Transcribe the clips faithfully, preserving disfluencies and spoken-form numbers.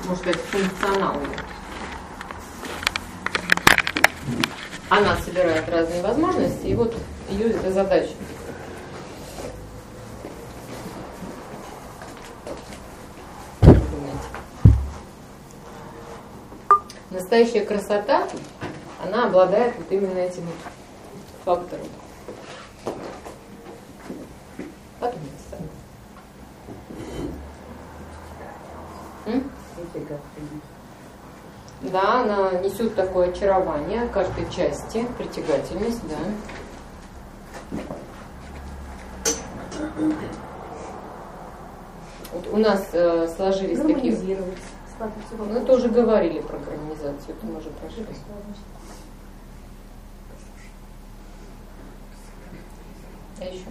можно сказать, функциональной. Она собирает разные возможности, и вот ее это задача. Настоящая красота, она обладает вот именно этим фактором. Да, она несет такое очарование каждой части, притягательность, да. Вот у нас э, сложились такие... Мы тоже говорили про гармонизацию, это мы уже прошли. А еще?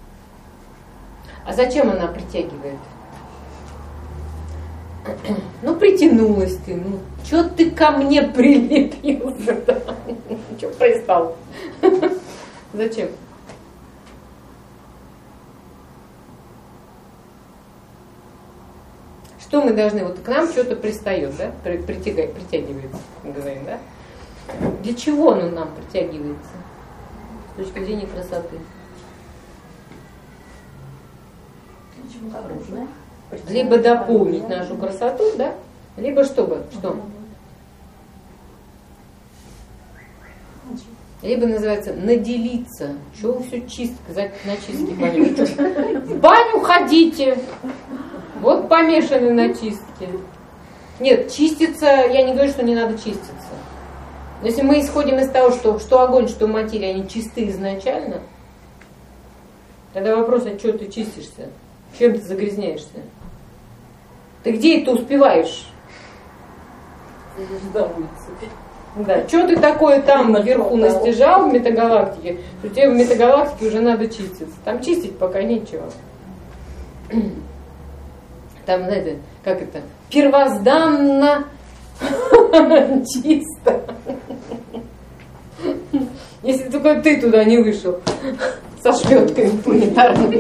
А зачем она притягивает? Ну, притянулась ты, ну, чё ты ко мне прилепился, да? Чё пристал? Зачем? Что мы должны, вот к нам что-то пристает, да? Притягивает, притягивается, говорим, да? Для чего оно нам притягивается? С точки зрения красоты. Почему хорошее? Либо дополнить нашу красоту, да? Либо чтобы, что? Либо называется наделиться. Чего вы все чистка, на чистке болеете? В баню ходите. Вот помешаны на чистке. Нет, чиститься, я не говорю, что не надо чиститься. Но если мы исходим из того, что, что огонь, что материя, они чисты изначально, тогда вопрос, а что ты чистишься? Чем ты загрязняешься? Ты где это успеваешь? Да, что ты такое там наверху настижал в метагалактике, что тебе в метагалактике уже надо чиститься. Там чистить пока нечего. Там, знаете, как это, первозданно чисто. Если только ты туда не вышел со шметками планетарными.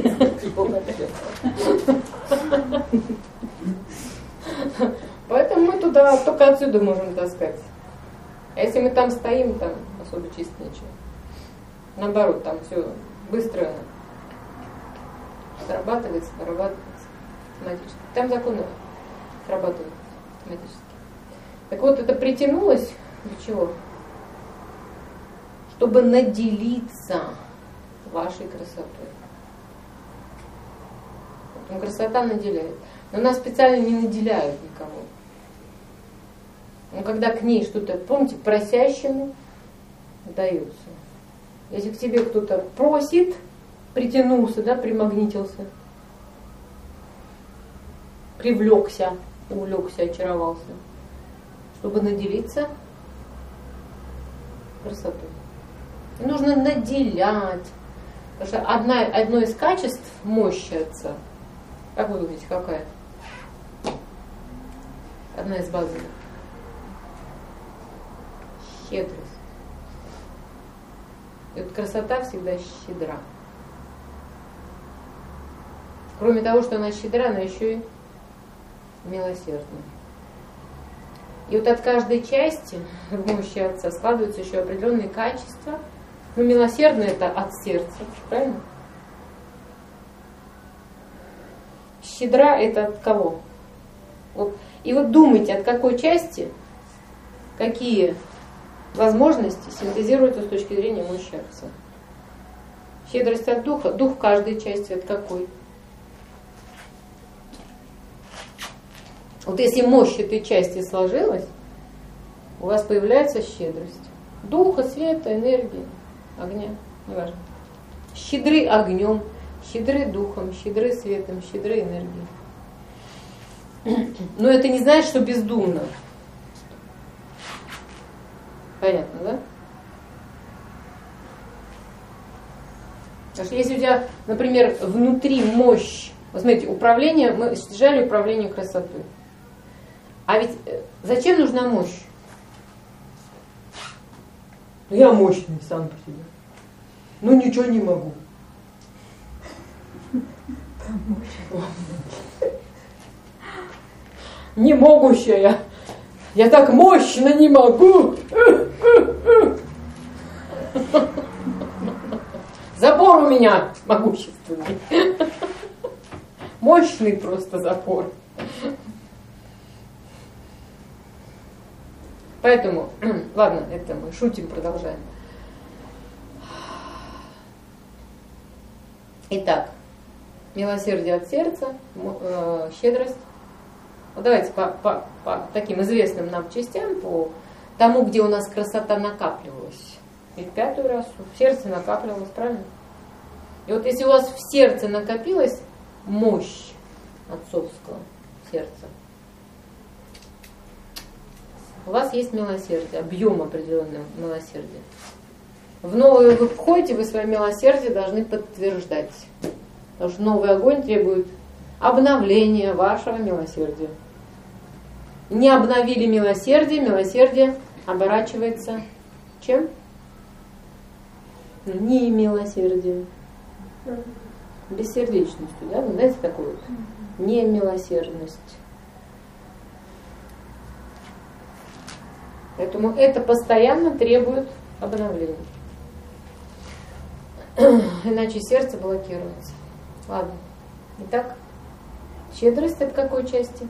Поэтому мы туда только отсюда можем таскать. А если мы там стоим, там особо чисто нечего. Наоборот, там все быстро срабатывается, нарабатывается автоматически. Там законы срабатывают автоматически. Так вот, это притянулось для чего? Чтобы наделиться вашей красотой. Поэтому красота наделяет. Но нас специально не наделяют никого. Но когда к ней что-то, помните, просящему дается. Если к тебе кто-то просит, притянулся, да, примагнитился, привлекся, увлекся, очаровался, чтобы наделиться красотой. И нужно наделять. Потому что одна, одно из качеств мощи Отца, как вы думаете, какая? Одна из базовых. Щедрость. И вот красота всегда щедра. Кроме того, что она щедра, она еще и милосердна. И вот от каждой части в мощи Отца складываются еще определенные качества. Ну, милосердное это от сердца, правильно? Щедра это от кого? Вот. И вот думайте, от какой части, какие возможности синтезируются с точки зрения мощи Отца. Щедрость от духа, дух каждой части от какой? Вот если мощь этой части сложилась, у вас появляется щедрость. Духа, света, энергии, огня, неважно. Щедры огнем, щедры духом, щедры светом, щедры энергией. Но это не значит, что бездумно. Понятно, да? Потому что если у тебя, например, внутри мощь, вот смотрите, управление, мы сжали управление красотой. А ведь зачем нужна мощь? Ну я мощный сам по себе. Ну ничего не могу. не могущая. Я так мощно не могу. Запор у меня могущественный. Мощный просто запор. Поэтому, ладно, это мы шутим, продолжаем. Итак, милосердие от сердца, э, щедрость. Вот давайте по, по, по таким известным нам частям, по тому, где у нас красота накапливалась. И в пятую расу в сердце накапливалась, правильно? И вот если у вас в сердце накопилась мощь отцовского сердца, у вас есть милосердие, объем определенного милосердия. В новое вы входите, вы свое милосердие должны подтверждать. Потому что новый огонь требует обновления вашего милосердия. Не обновили милосердие, милосердие оборачивается чем? Не милосердием. Бессердечностью, да? Вы знаете такую? Немилосердность. Поэтому это постоянно требует обновления. Иначе сердце блокируется. Ладно. Итак, щедрость от какой части?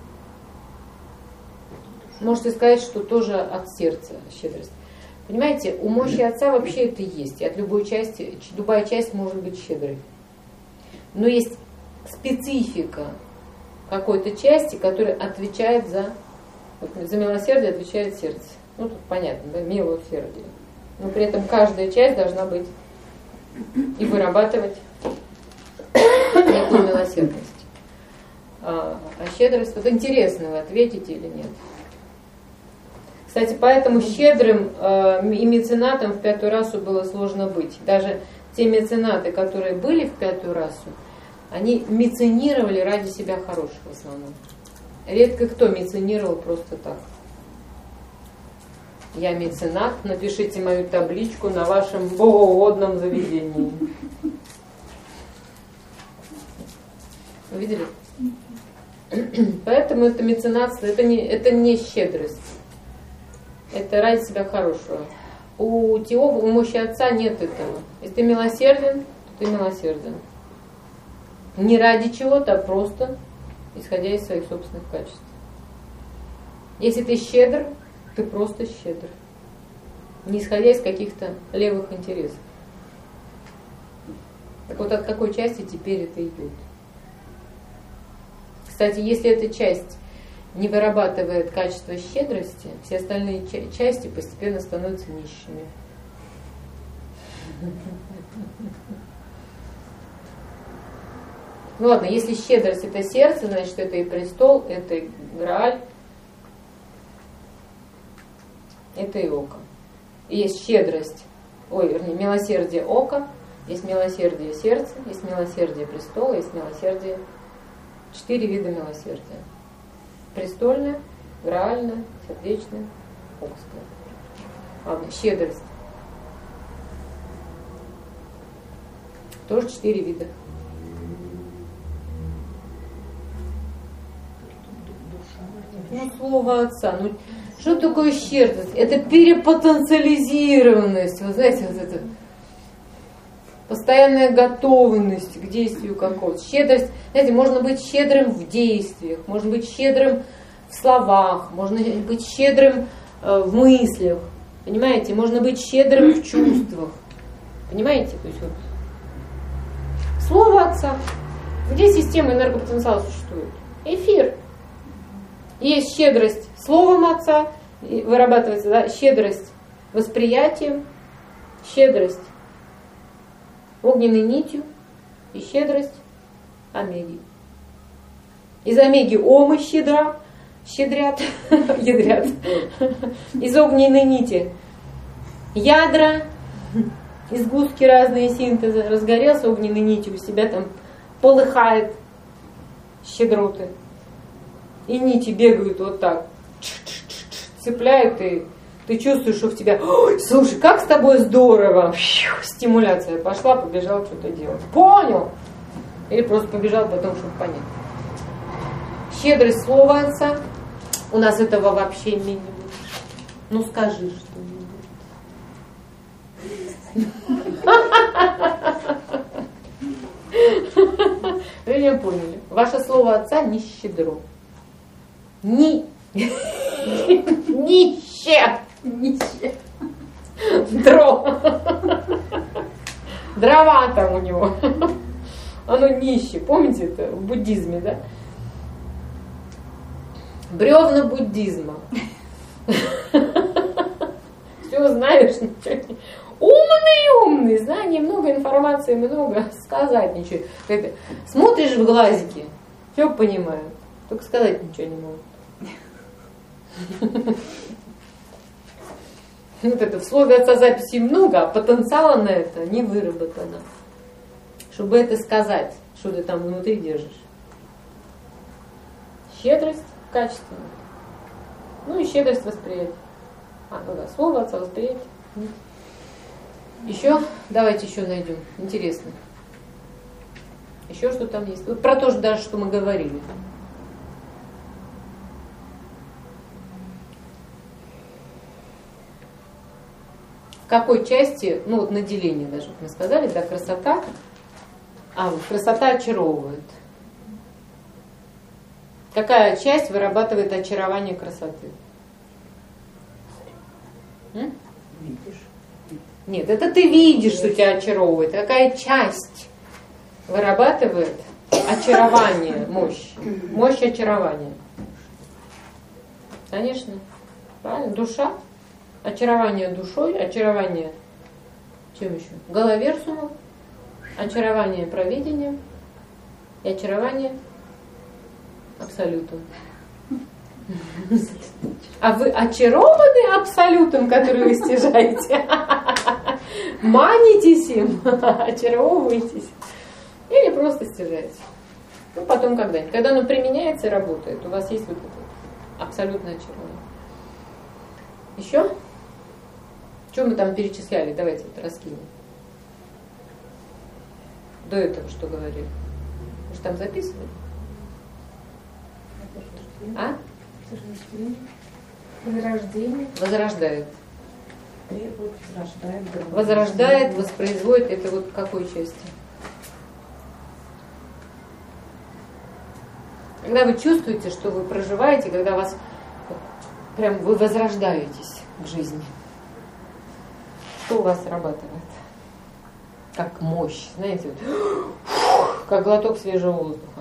Можете сказать, что тоже от сердца щедрость. Понимаете, у мощи отца вообще это есть. И от любой части, любая часть может быть щедрой. Но есть специфика какой-то части, которая отвечает за, вот, за милосердие, отвечает сердце. Ну, тут понятно, да, милосердие. Но при этом каждая часть должна быть и вырабатывать некую милосердность. А, а щедрость, вот интересно, вы ответите или нет. Кстати, поэтому щедрым э, и меценатом в пятую расу было сложно быть. Даже те меценаты, которые были в пятую расу, они меценировали ради себя хорошего в основном. Редко кто меценировал просто так. Я меценат, напишите мою табличку на вашем богоугодном заведении. Вы видели? Поэтому это меценатство, это не, это не щедрость. Это ради себя хорошего. У Теова, у мощи отца нет этого. Если ты милосерден, то ты милосерден. Не ради чего-то, а просто исходя из своих собственных качеств. Если ты щедр, ты просто щедр. Не исходя из каких-то левых интересов. Так вот, от какой части теперь это идет? Кстати, если эта часть не вырабатывает качество щедрости, все остальные ча- части постепенно становятся нищими. Ну ладно, если щедрость это сердце, значит это и престол, это и Грааль, это и око. И есть щедрость, ой, вернее, милосердие ока, есть милосердие сердца, есть милосердие престола, есть милосердие, четыре вида милосердия. Престольное, граальное, сердечное, окское. Ладно, щедрость. Тоже четыре вида. Ну, слово отца. Ну, что такое щедрость? Это перепотенциализированность. Вы знаете, вот это постоянная готовность к действию какого-то. Щедрость, знаете, можно быть щедрым в действиях, можно быть щедрым в словах, можно быть щедрым э, в мыслях. Понимаете? Можно быть щедрым в чувствах. Понимаете? То есть вот слово отца. Где система энергопотенциала существует? Эфир. Есть щедрость словом отца, вырабатывается, да, щедрость восприятием, щедрость огненной нитью и щедрость омеги. Из омеги омы щедра, щедрят, ядрят. Из огненной нити ядра, изгустки разные синтеза, разгорелся огненной нитью, у себя там полыхает щедроты. И нити бегают вот так, цепляют, и ты чувствуешь, что в тебя, ой, слушай, как с тобой здорово, стимуляция пошла, побежал что-то делать. Понял? Или просто побежал потом, чтобы понять. Щедрость слова отца. У нас этого вообще не будет. Ну скажи что-нибудь. Вы меня поняли. Ваше слово отца не щедро. Ни. Нище. Нище. Дро. Дрова там у него. Оно нище. Помните это в буддизме, да? Бревна буддизма. Все знаешь, ничего не... Умный, умный, знаний много, информации много, сказать ничего. Это, смотришь в глазики, все понимаю, только сказать ничего не могут. Вот это в слове отца записей много, а потенциала на это не выработано. Чтобы это сказать, что ты там внутри держишь. Щедрость качественная. Ну и щедрость восприятия. А, ну да, слово отца восприятия. Еще, давайте еще найдем. Интересно. Еще что там есть? Вот про то же даже, что мы говорили. В какой части, ну вот наделение даже, мы сказали, да, красота. А, вот красота очаровывает. Какая часть вырабатывает очарование красоты? М? Видишь. Нет, это ты видишь, что тебя очаровывает. Какая часть вырабатывает очарование, мощь? Мощь очарования. Конечно. Правильно? Душа. Очарование душой, очарование чем еще? Головерсумом, очарование провидением и очарование абсолютом. А вы очарованы абсолютом, который вы стяжаете? Манитесь им, очаровываетесь или просто стяжаете? Ну, потом когда-нибудь. Когда оно применяется и работает, у вас есть вот это абсолютное очарование. Еще? Что мы там перечисляли? Давайте вот раскинем. До этого что говорили? Вы же там записывали? А? Возрождение. Возрождает. Требует, возрождает. Возрождает, воспроизводит. Это вот в какой части? Когда вы чувствуете, что вы проживаете, когда вас прям вы возрождаетесь в жизни. Что у вас срабатывает? Как мощь, знаете, вот, как глоток свежего воздуха.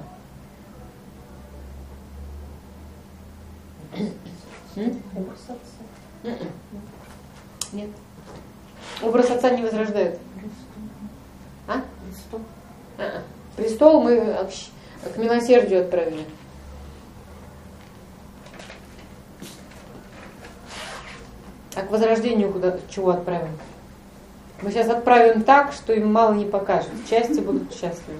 Образ отца. Нет. Образ отца не возрождает. А? Престол. А-а. Престол мы к, к милосердию отправили. А к возрождению куда, чего отправим? Мы сейчас отправим так, что им мало не покажет. Части будут счастливы.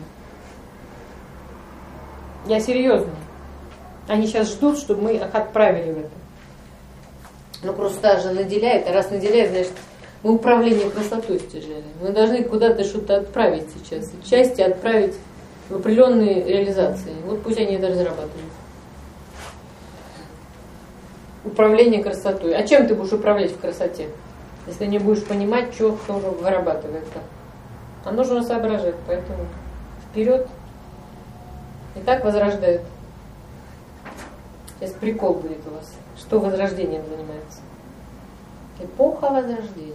Я серьезно. Они сейчас ждут, чтобы мы их отправили в это. Ну просто даже наделяет, а раз наделяет, значит, мы управление красотой стяжали. Мы должны куда-то что-то отправить сейчас. Части отправить в определенные реализации. Вот пусть они это разрабатывают. Управление красотой. А чем ты будешь управлять в красоте? Если не будешь понимать, что кто же вырабатывает-то. А нужно соображать, поэтому вперед. И так возрождает. Сейчас прикол будет у вас. Что возрождением занимается? Эпоха возрождения.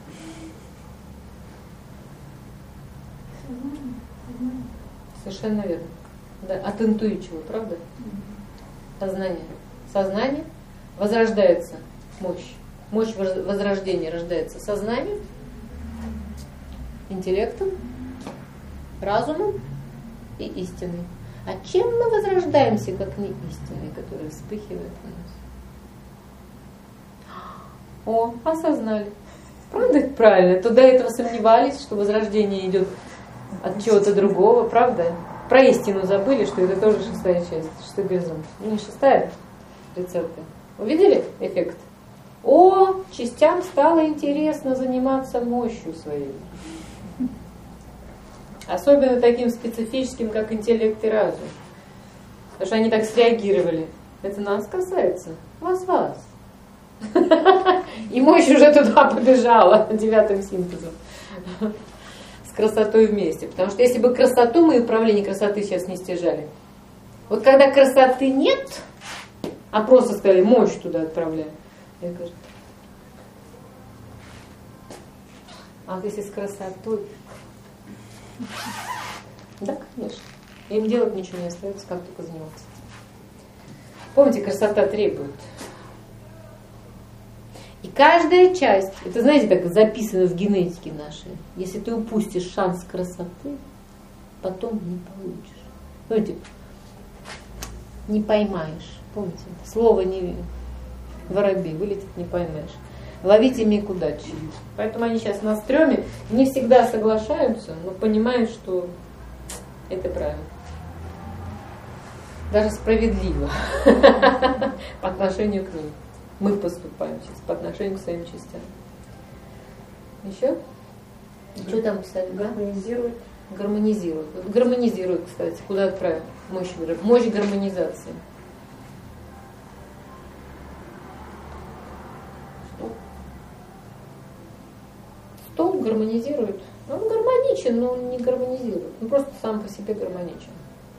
Совершенно верно. Да, от интуичного, правда? Сознание. Сознание возрождается. Мощь. Мощь возрождения рождается сознанием, интеллектом, разумом и истиной. А чем мы возрождаемся, как не истиной, которая вспыхивает в нас? О, осознали. Правда это правильно? То до этого сомневались, что возрождение идет от чего-то другого, правда? Про истину забыли, что это тоже шестая часть. Шестой горизонт. Не шестая, тридцатая. Увидели эффект? О, частям стало интересно заниматься мощью своей. Особенно таким специфическим, как интеллект и разум. Потому что они так среагировали. Это нас касается. Вас, вас. И мощь уже туда побежала девятым синтезом. С красотой вместе. Потому что если бы красоту мы и управление красоты сейчас не стяжали. Вот когда красоты нет, а просто сказали, мощь туда отправляем. Я говорю, а вот если с красотой... Да, конечно. Им делать ничего не остается, как только заниматься. Помните, красота требует. И каждая часть, это знаете, как записано в генетике нашей, если ты упустишь шанс красоты, потом не получишь. Помните, не поймаешь. Помните, слово не воробей, вылетит, не поймаешь. Ловите миг удачи. Поэтому они сейчас на стреме не всегда соглашаются, но понимают, что это правильно. Даже справедливо по отношению к ним. Мы поступаем сейчас по отношению к своим частям. Еще? Что там писали? Гармонизирует. Гармонизирует. Вот гармонизирует, кстати. Куда отправить? Мощь, мощь гармонизации. Стол гармонизирует. Он гармоничен, но он не гармонизирует. Он просто сам по себе гармоничен.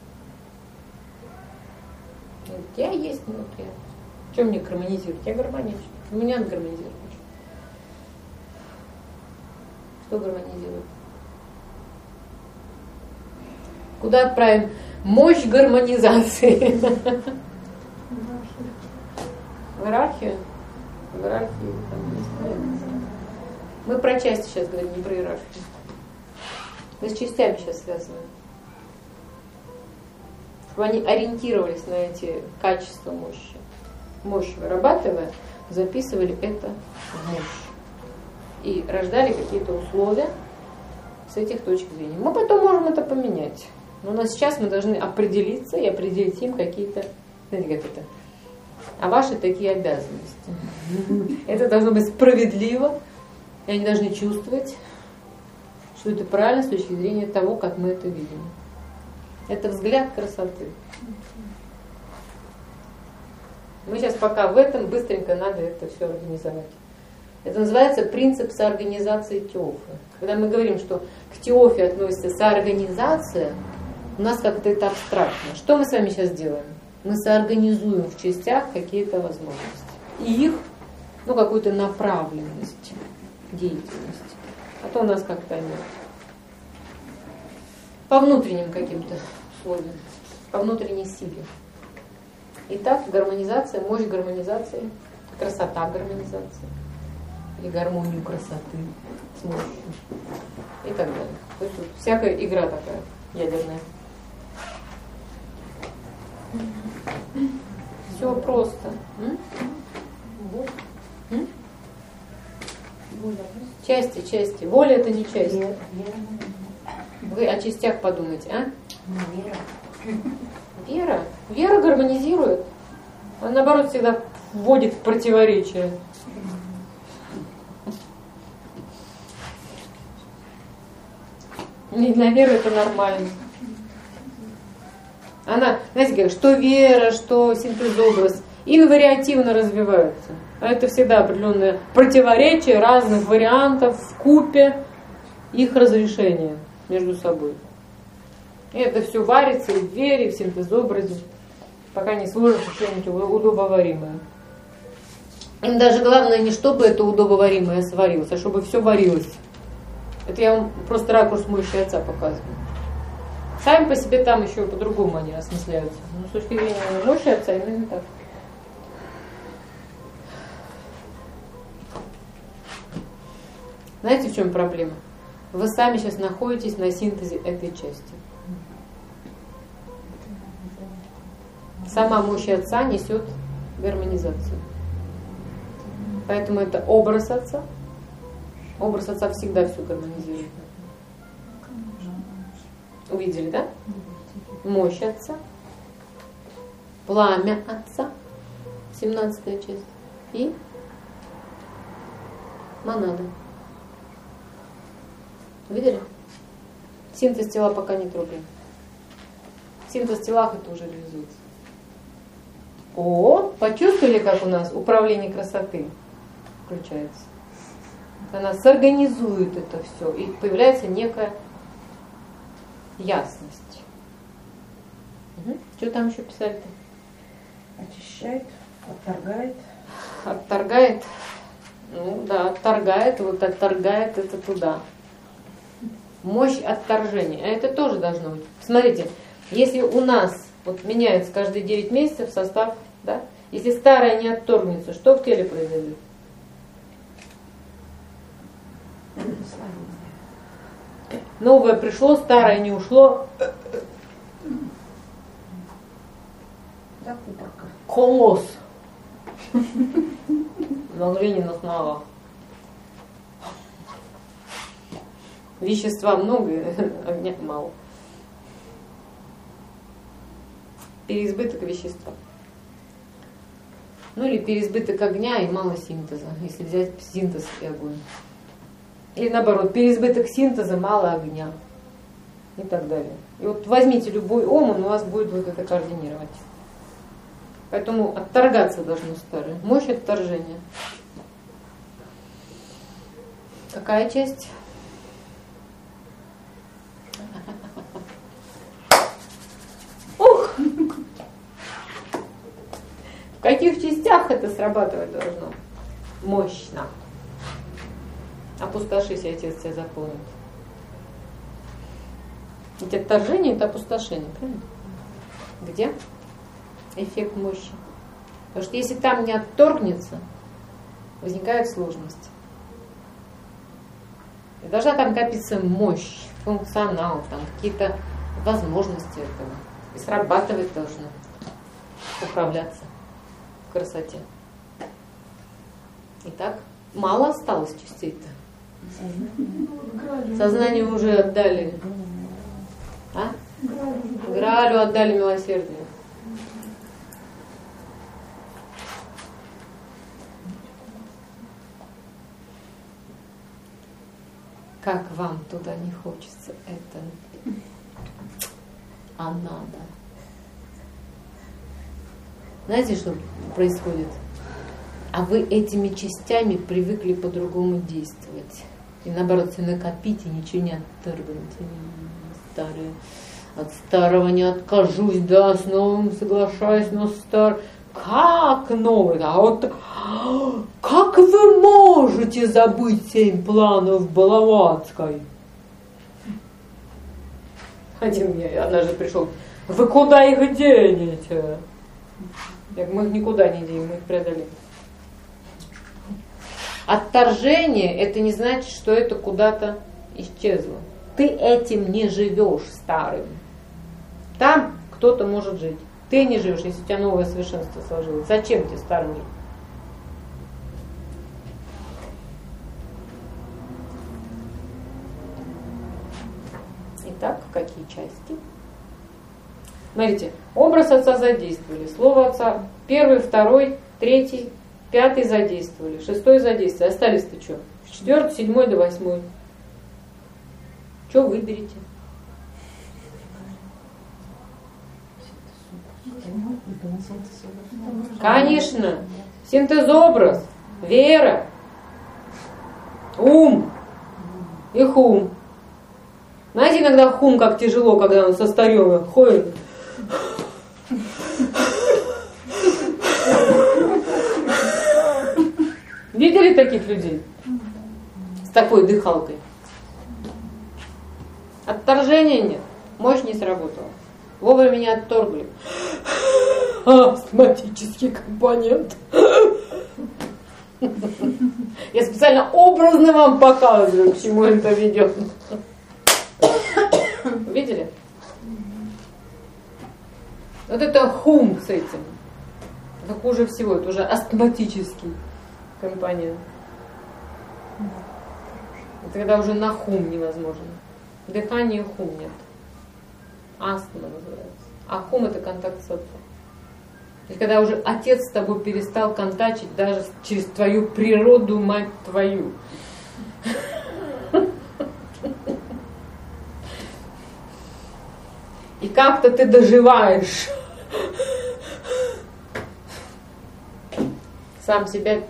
Я есть, но вот я. Что мне гармонизирует? Я гармоничен. У меня он гармонизирует. Что гармонизирует? Куда отправим мощь гармонизации? В иерархию? В иерархию. Мы про части сейчас говорим, не про иерархию. Мы с частями сейчас связываем. Чтобы они ориентировались на эти качества мощи. Мощь вырабатывая, записывали это в мощь. И рождали какие-то условия с этих точек зрения. Мы потом можем это поменять. Но на сейчас мы должны определиться и определить им какие-то, знаете, как это, а ваши такие обязанности. Это должно быть справедливо, и они должны чувствовать, что это правильно с точки зрения того, как мы это видим. Это взгляд красоты. Мы сейчас пока в этом, быстренько надо это все организовать. Это называется принцип соорганизации теофы. Когда мы говорим, что к теофе относится соорганизация, у нас как-то это абстрактно. Что мы с вами сейчас делаем? Мы соорганизуем в частях какие-то возможности. И их, ну, какую-то направленность деятельности. А то у нас как-то нет. По внутренним каким-то условиям, по внутренней силе. Итак, гармонизация, мощь гармонизации, красота гармонизации, или гармонию красоты с мощью и так далее. То есть вот всякая игра такая ядерная. Все просто. М? М? Части, части. Воля это не часть. Вы о частях подумайте, а? Вера. Вера. Вера гармонизирует. Она, наоборот, всегда вводит в противоречие. И на веру это нормально. Она, знаете, говорит, что вера, что синтез-образ инвариативно развиваются. А это всегда определенное противоречие разных вариантов вкупе их разрешения между собой. И это все варится и в вере, и в синтез-образе, пока не сложится что-нибудь удобоваримое. Им даже главное не чтобы это удобоваримое сварилось, а чтобы все варилось. Это я вам просто ракурс мощи отца показываю. Сами по себе там еще по-другому они осмысляются. Но с точки зрения мощи отца именно так. Знаете, в чем проблема? Вы сами сейчас находитесь на синтезе этой части. Сама мощь отца несет гармонизацию. Поэтому это образ отца. Образ отца всегда все гармонизирует. Увидели, да? Мощь отца. Пламя отца. семнадцатая часть. И монада. Видели? Синтез тела пока не трогаем. Синтез телах это уже реализуется. О, почувствовали, как у нас управление красоты включается? Она сорганизует это все, и появляется некая ясность. Угу. Что там еще писали-то? Очищает, отторгает. Отторгает. Ну да, отторгает, вот отторгает это туда. Мощь отторжения. А это тоже должно быть. Смотрите, если у нас вот меняется каждые девять месяцев состав, да, если старое не отторгнется, что в теле произойдет? Новое пришло, старое не ушло. Да, кубарка. Колосс. Ленина снова. Вещества много, огня мало. Переизбыток вещества. Ну или переизбыток огня и мало синтеза, если взять синтез и огонь. Или наоборот, переизбыток синтеза, мало огня. И так далее. И вот возьмите любой ом, он у вас будет вот это координировать. Поэтому отторгаться должно старое. Мощь отторжения. Какая часть? Ух! В каких частях это срабатывать должно? Мощно. Опустошись, и Отец тебя заполнит. Ведь отторжение — это опустошение, правильно? Где эффект мощи? Потому что если там не отторгнется, возникают сложности. И должна там копиться мощь, функционал, там какие-то возможности этого. И срабатывать должно, управляться в красоте. Итак, мало осталось частей-то. Сознание уже отдали. А? Гралю отдали милосердие. Как вам туда не хочется это, а надо. Знаете, что происходит? А вы этими частями привыкли по-другому действовать. И наоборот, все накопите, ничего не отторгните. Старые. От старого не откажусь, да, с новым соглашаюсь, но стар... Как новый? А вот как вы можете забыть семь планов Блаватской? Один мне однажды пришел: вы куда их денете? Я говорю, мы их никуда не денем, мы их преодолели. Отторжение — это не значит, что это куда-то исчезло. Ты этим не живешь, старым. Там кто-то может жить. Ты не живешь, если у тебя новое совершенство сложилось. Зачем тебе старым жить? Итак, какие части? Смотрите, образ отца задействовали, слово отца первый, второй, третий, пятый задействовали, шестой задействовали. Остались-то что? Четвертый, седьмой до восьмой. Что выберете? Конечно, синтез-образ, вера, ум, их ум. Знаете, иногда хум как тяжело, когда он со старьем ходит. Видели таких людей? С такой дыхалкой. Отторжения нет, мощь не сработала. Вовремя меня отторгли. Астматический компонент. Я специально образно вам показываю, к чему это ведет. Видели? Вот это хум с этим. Это хуже всего, это уже астматический компонент. Это когда уже на хум невозможно. Дыхание хум нет. Астма называется. А хум — это контакт с отцом. То есть когда уже отец с тобой перестал контачить даже через твою природу, мать твою. И как-то ты доживаешь. сам себя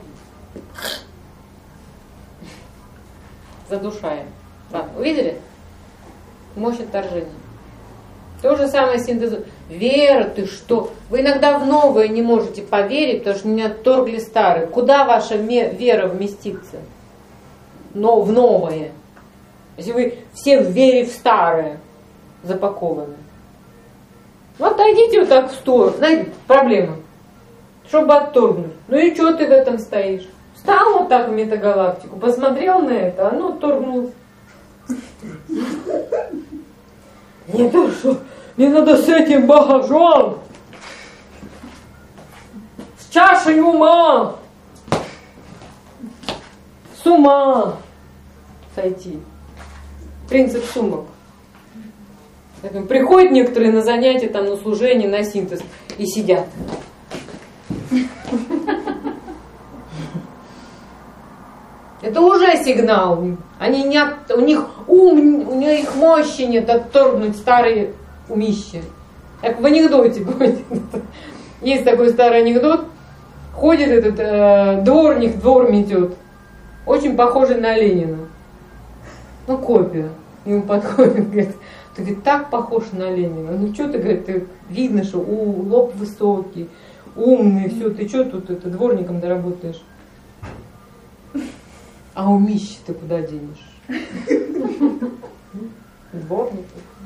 задушая. Ладно, увидели? Мощь отторжения. То же самое синтез. Вера, ты что? Вы иногда в новое не можете поверить, потому что не отторгли старое. Куда ваша вера вместится? Но в новое. Если вы все в вере в старое запакованы. Ну, отойдите вот так в сторону. Знаете, проблема. Чтобы отторгнуть. Ну и что ты в этом стоишь? Встал вот так в метагалактику, посмотрел на это, оно отторгнулось. Не то что, мне надо с этим багажом, с чашей ума, с ума сойти. Принцип сумок. Поэтому приходят некоторые на занятия, там, на служение, на синтез и сидят. Это уже сигнал. Они не от, у них ум, у них мощи нет отторгнуть старые умища. Как в анекдоте будет. Есть такой старый анекдот. Ходит этот э, дворник, двор метет. Очень похожий на Ленина. Ну, копия. Ему подходит, говорит, ты говорит, так похож на Ленина. Ну, что ты, говорит, ты, видно, что у, лоб высокий, умный, все, ты что тут это, дворником доработаешь? А умище ты куда денешь? Дворник.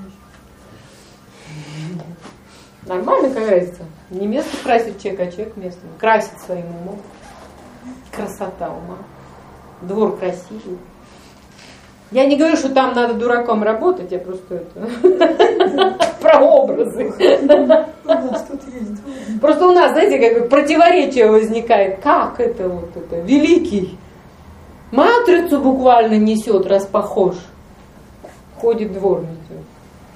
Нормально, как говорится. Не место красит человек, а человек место. Красит своим умом. Красота ума. Двор красивый. Я не говорю, что там надо дураком работать, я просто это про образы. Просто у нас, знаете, как противоречие возникает. Как это вот это? Великий. Матрицу буквально несет, раз похож. Ходит дворницу.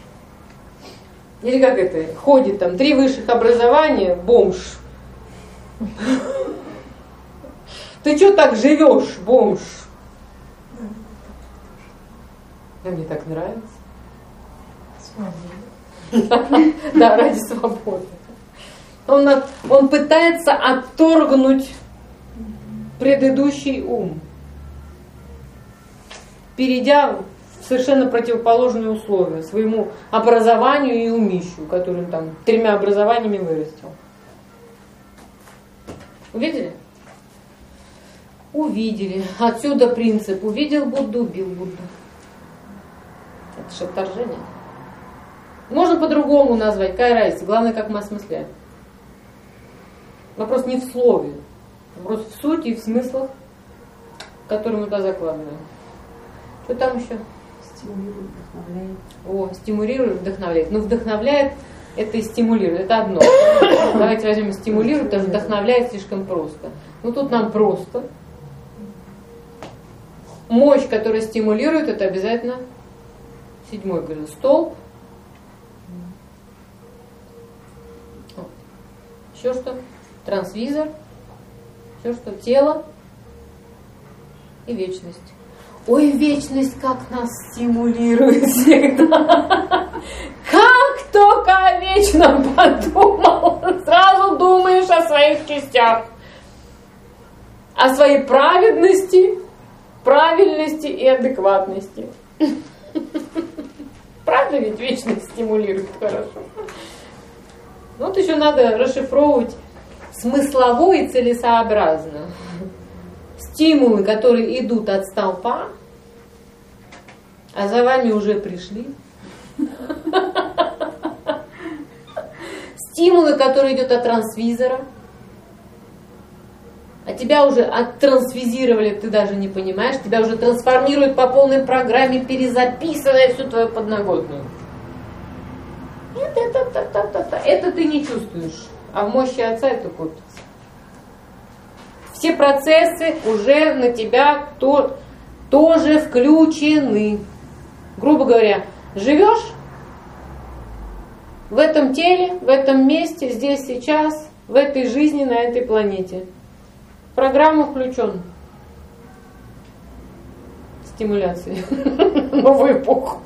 Или как это? Ходит там три высших образования, бомж. Ты что так живешь, бомж? А мне так нравится. Да, ради свободы. Он, он пытается отторгнуть предыдущий ум, перейдя в совершенно противоположные условия своему образованию и умищу, который он там тремя образованиями вырастил. Увидели? Увидели. Отсюда принцип. Увидел Будду, убил Будду. Это же отторжение. Можно по-другому назвать. Какая разница? Главное, как мы осмысляем. Вопрос не в слове. Вопрос в сути и в смыслах, которые мы туда закладываем. Что там еще? Стимулирует, вдохновляет. О, стимулирует, вдохновляет. Ну, вдохновляет, это и стимулирует. Это одно. Давайте возьмем стимулирует, потому что вдохновляет слишком просто. Ну, тут нам просто. Мощь, которая стимулирует, это обязательно седьмой, говорил, столб. Еще что? Трансвизор. Еще что? Тело и вечность. Ой, вечность как нас стимулирует всегда. Как только о вечном подумал, сразу думаешь о своих частях. О своей праведности, правильности и адекватности. Правда ведь вечность стимулирует хорошо? Вот еще надо расшифровывать смыслово и целесообразно. Стимулы, которые идут от столпа, а за вами уже пришли. Стимулы, которые идут от трансвизора, а тебя уже оттрансвизировали, ты даже не понимаешь, тебя уже трансформируют по полной программе, перезаписывая всю твою подноготную. Это, это, это, это, это, это ты не чувствуешь, а в мощи Отца это копится. Все процессы уже на тебя то, тоже включены. Грубо говоря, живешь в этом теле, в этом месте, здесь, сейчас, в этой жизни, на этой планете. Программа включена. Стимуляции. Новую эпоху.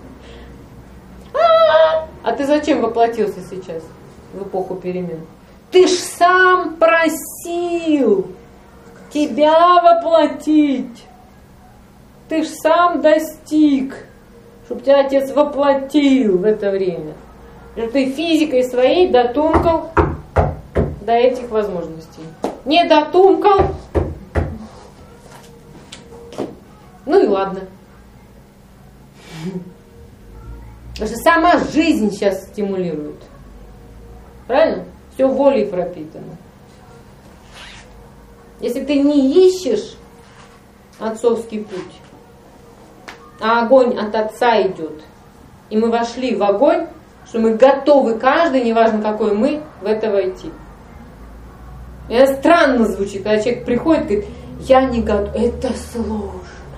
А ты зачем воплотился сейчас в эпоху перемен? Ты ж сам просил. тебя воплотить. Ты ж сам достиг, чтобы тебя Отец воплотил в это время. Ты физикой своей дотумкал до этих возможностей. Не дотумкал. Ну и ладно. Потому что сама жизнь сейчас стимулирует. Правильно? Все волей пропитано. Если ты не ищешь отцовский путь, а огонь от Отца идет, и мы вошли в огонь, что мы готовы, каждый, неважно какой мы, в это войти. И это странно звучит, когда человек приходит и говорит, я не готов, это сложно.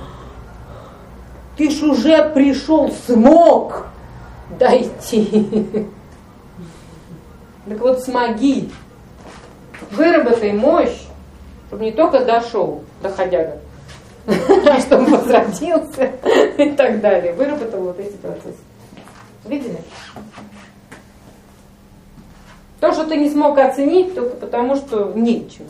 Ты ж уже пришел, смог дойти. Так вот смоги, выработай мощь, чтобы не только дошел, доходяга, а чтобы возродился и так далее. Выработал вот эти процессы. Видели? То, что ты не смог оценить, только потому, что нечего.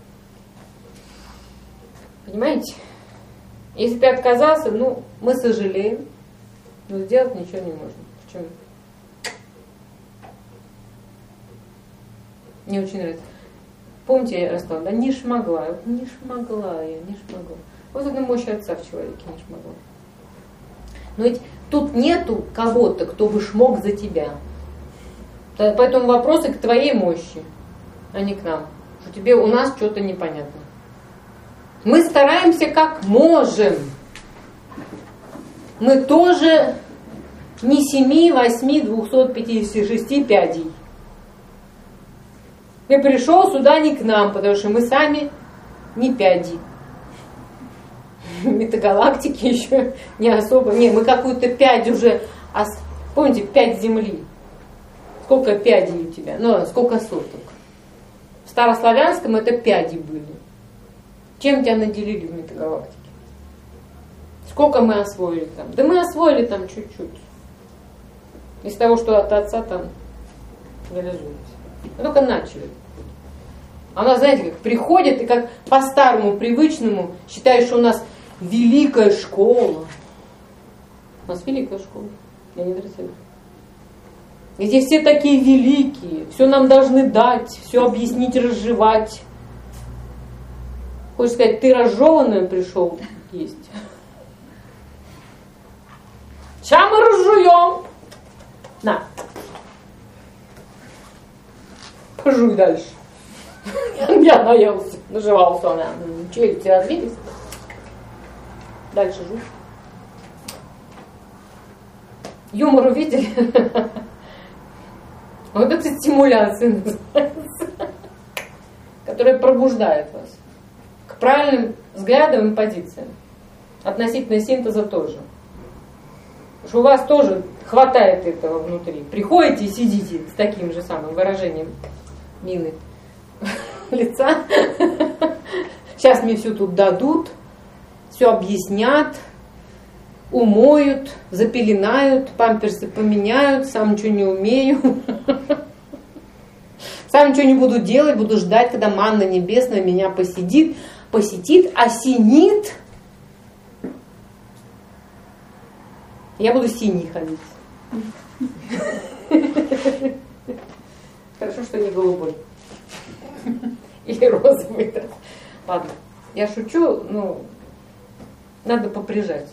Понимаете? Если ты отказался, ну, мы сожалеем, но сделать ничего не можем. Почему? Мне очень нравится. Помните, я рассказала, да, не шмогла, вот не шмогла я, не шмогла. Вот одна мощь Отца в человеке не шмогла. Но ведь тут нету кого-то, кто бы шмог за тебя. Поэтому вопросы к твоей мощи, а не к нам. Что тебе у нас что-то непонятно. Мы стараемся как можем. Мы тоже не семи, восьми, двухсот пятидесяти шести пядей. Ты пришел сюда не к нам, потому что мы сами не пяди. Метагалактики еще не особо. Не, мы какую-то пядь уже. Помните, пять Земли. Сколько пядей у тебя? Ну, сколько соток. В старославянском это пяди были. Чем тебя наделили в метагалактике? Сколько мы освоили там? Да мы освоили там чуть-чуть. Из того, что от Отца там реализуется. Мы только начали. Она, знаете, как приходит и как по-старому, привычному считает, что у нас великая школа. У нас великая школа. Я не отрицаю. Где все такие великие, все нам должны дать, все объяснить, разжевать. Хочешь сказать, ты разжеванную пришел есть? Ща мы разжуем. На. Пожуй дальше. Я наелся, наживался она. Челюсти разбились. Дальше жуй. Юмор увидели? Вот это стимуляция называется, которая пробуждает вас к правильным взглядам и позициям. Относительно синтеза тоже. Потому что у вас тоже хватает этого внутри. Приходите и сидите с таким же самым выражением мины лица. Сейчас мне все тут дадут, все объяснят, умоют, запеленают, памперсы поменяют, сам ничего не умею. Сам ничего не буду делать, буду ждать, когда манна небесная меня посетит, посетит, осенит. Я буду синий ходить. Хорошо, что не голубой. Или розовый. Ладно, я шучу, но надо поприжать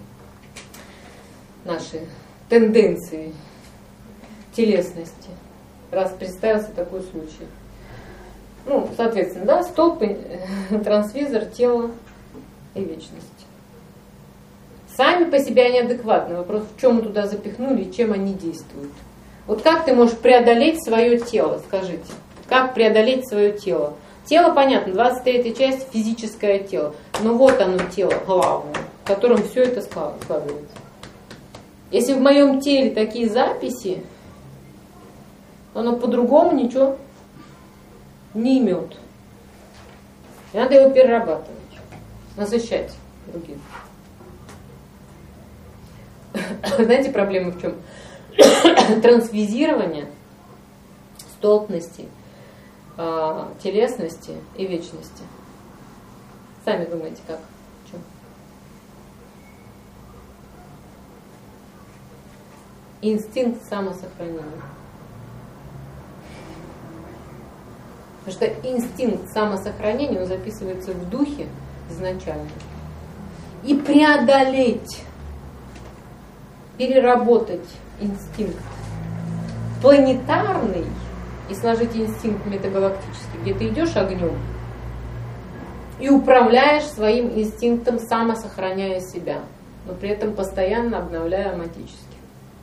наши тенденции телесности, раз представился такой случай. Ну, соответственно, да, столб, трансвизор, тело и вечность. Сами по себе они адекватны. Вопрос, в чем мы туда запихнули и чем они действуют. Вот как ты можешь преодолеть свое тело, скажите? Как преодолеть свое тело? Тело, понятно, двадцать третья часть, физическое тело. Но вот оно тело, главное, в котором все это складывается. Если в моем теле такие записи, то оно по-другому ничего не имет. И надо его перерабатывать, насыщать другим. Знаете, проблема в чем? Трансвизирование столпности, телесности и вечности. Сами думаете, как? Что? Инстинкт самосохранения. Потому что инстинкт самосохранения, он записывается в духе изначально. И преодолеть, переработать инстинкт планетарный и сложить инстинкт метагалактический, где ты идешь огнем и управляешь своим инстинктом, самосохраняя себя, но при этом постоянно обновляя оматически,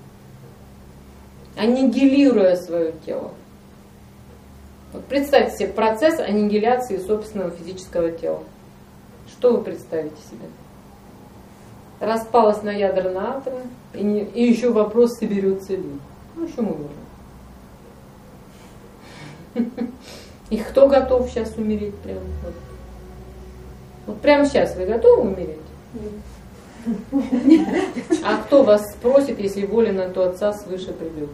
аннигилируя свое тело. Вот представьте себе процесс аннигиляции собственного физического тела. Что вы представите себе? Распалась на ядра на атомы, и, не, и еще вопрос, соберется ли. Ну, чему нужно? И кто готов сейчас умереть прямо? Вот, вот прямо сейчас вы готовы умереть? Нет. А кто вас спросит, если воля на то Отца свыше придет?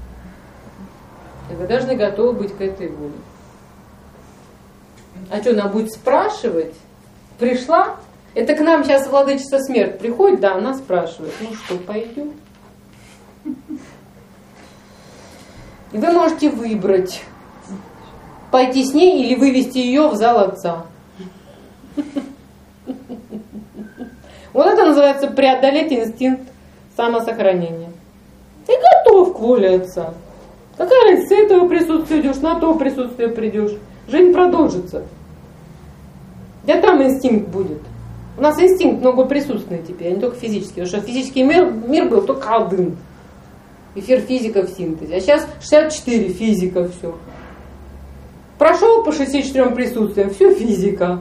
И вы должны готовы быть к этой воле. А что, она будет спрашивать? Пришла? Это к нам сейчас владычица смерть приходит, да, она спрашивает, ну что, пойдем? И вы можете выбрать, пойти с ней или вывести ее в зал Отца. Вот это называется преодолеть инстинкт самосохранения. Ты готов к воле Отца. Какая разница, с этого присутствия идешь, на то присутствие придешь. Жизнь продолжится. Да там инстинкт будет. У нас инстинкт много присутственный теперь, а не только физический. Потому что физический мир, мир был только один. Эфир физика в синтезе. А сейчас шестьдесят четыре физика, все. Прошел по шестидесяти четырем присутствиям, все физика.